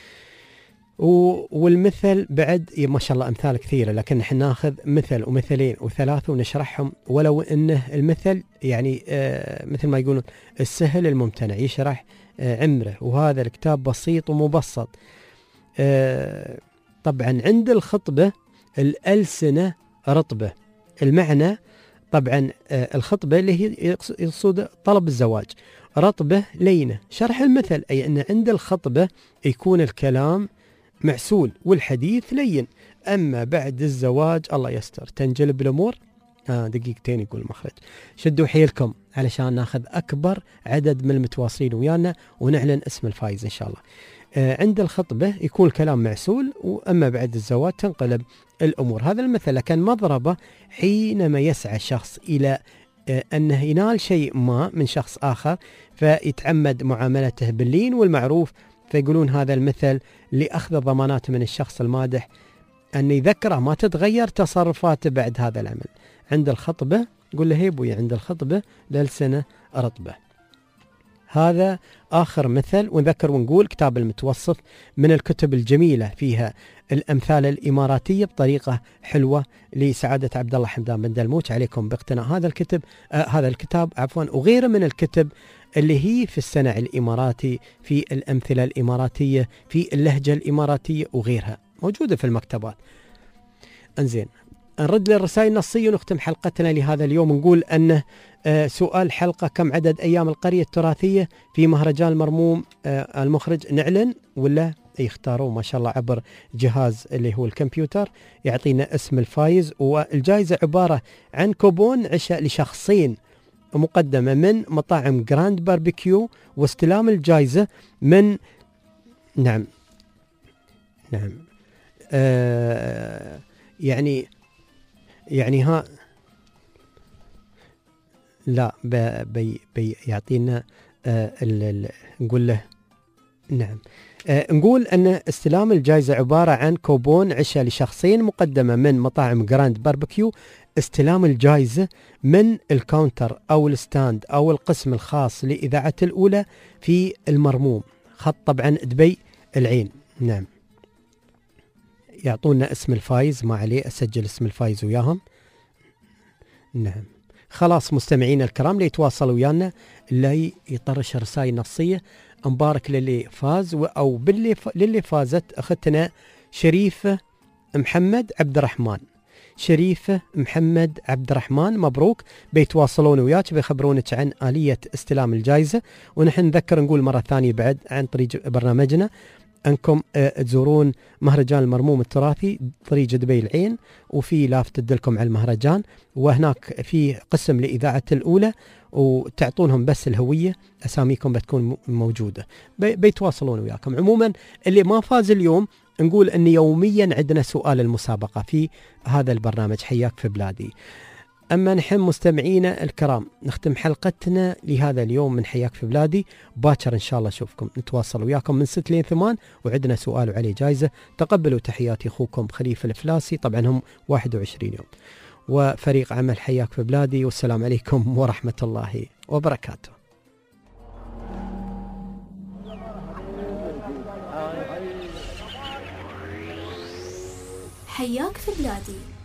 والمثل بعد ما شاء الله أمثال كثيرة، لكن نحن ناخذ مثل ومثلين وثلاثة ونشرحهم، ولو أنه المثل يعني آه مثل ما يقولون السهل الممتنع يشرح آه عمره. وهذا الكتاب بسيط ومبسط. آه طبعا عند الخطبة الألسنة رطبة. المعنى طبعا آه الخطبة اللي هي يقصد طلب الزواج، رطبة لينة. شرح المثل أي أن عند الخطبة يكون الكلام معسول والحديث لين، أما بعد الزواج الله يستر تنجلب الأمور. آه دقيقتين يقول المخرج. شدوا حيلكم علشان ناخذ أكبر عدد من المتواصلين ويانا ونعلن اسم الفائز إن شاء الله. آه عند الخطبة يكون الكلام معسول، وأما بعد الزواج تنقلب الأمور. هذا المثل كان مضربة حينما يسعى شخص إلى آه أنه ينال شيء ما من شخص آخر فيتعمد معاملته باللين والمعروف، فيقولون هذا المثل لأخذ ضمانات من الشخص المادح أن يذكره ما تتغير تصرفاته بعد هذا العمل. عند الخطبة قول له هيبوي عند الخطبة للسنة رطبة. هذا آخر مثل. ونذكر ونقول كتاب المتوصف من الكتب الجميلة فيها الأمثال الإماراتية بطريقة حلوة لسعادة عبد الله حمدان بن دلموت. عليكم باقتناء هذا الكتاب آه هذا الكتاب عفوا وغيره من الكتب اللي هي في السنع الإماراتي، في الأمثلة الإماراتية، في اللهجة الإماراتية وغيرها موجودة في المكتبات. انزين نرد للرسائل النصية ونختم حلقتنا لهذا اليوم. نقول أنه آه سؤال حلقة كم عدد أيام القرية التراثية في مهرجان المرموم؟ آه المخرج نعلن ولا يختاروا ما شاء الله عبر جهاز اللي هو الكمبيوتر يعطينا اسم الفايز. والجائزة عبارة عن كوبون عشاء لشخصين مقدمة من مطاعم جراند باربيكيو، واستلام الجائزة من نعم نعم آه يعني يعني ها لا بي بي يعطينا آه نقول له نعم. آه نقول أن استلام الجائزة عبارة عن كوبون عشاء لشخصين مقدمة من مطاعم جراند باربيكيو. استلام الجائزة من الكاونتر أو الستاند أو القسم الخاص لإذاعة الأولى في المرموم، خط طبعا دبي العين. نعم، يعطونا اسم الفايز، ما عليه أسجل اسم الفايز وياهم. نعم خلاص مستمعين الكرام، اللي يتواصلوا ويانا اللي يطرش رسائل نصية مبارك للي فاز، أو باللي ف... للي فازت أختنا شريفة محمد عبد الرحمن. شريفة محمد عبد الرحمن مبروك، بيتواصلون وياك بيخبرونك عن آلية استلام الجائزة. ونحن نذكر نقول مرة ثانية بعد عن طريق برنامجنا أنكم تزورون مهرجان المرموم التراثي طريق دبي العين، وفي لافت تدلكم على المهرجان، وهناك في قسم لإذاعة الأولى وتعطونهم بس الهوية، أساميكم بتكون موجودة، بيتواصلون وياكم. عموما اللي ما فاز اليوم نقول أن يوميا عندنا سؤال المسابقة في هذا البرنامج حياك في بلادي. أما نحن مستمعينا الكرام نختم حلقتنا لهذا اليوم من حياك في بلادي. باكر إن شاء الله أشوفكم، نتواصل وياكم من ستة لين ثمان، وعندنا سؤال وعليه جائزة. تقبلوا تحياتي أخوكم خليفة الفلاسي، طبعا هم واحد وعشرين يوم، وفريق عمل حياك في بلادي، والسلام عليكم ورحمة الله وبركاته. حياك في بلادي.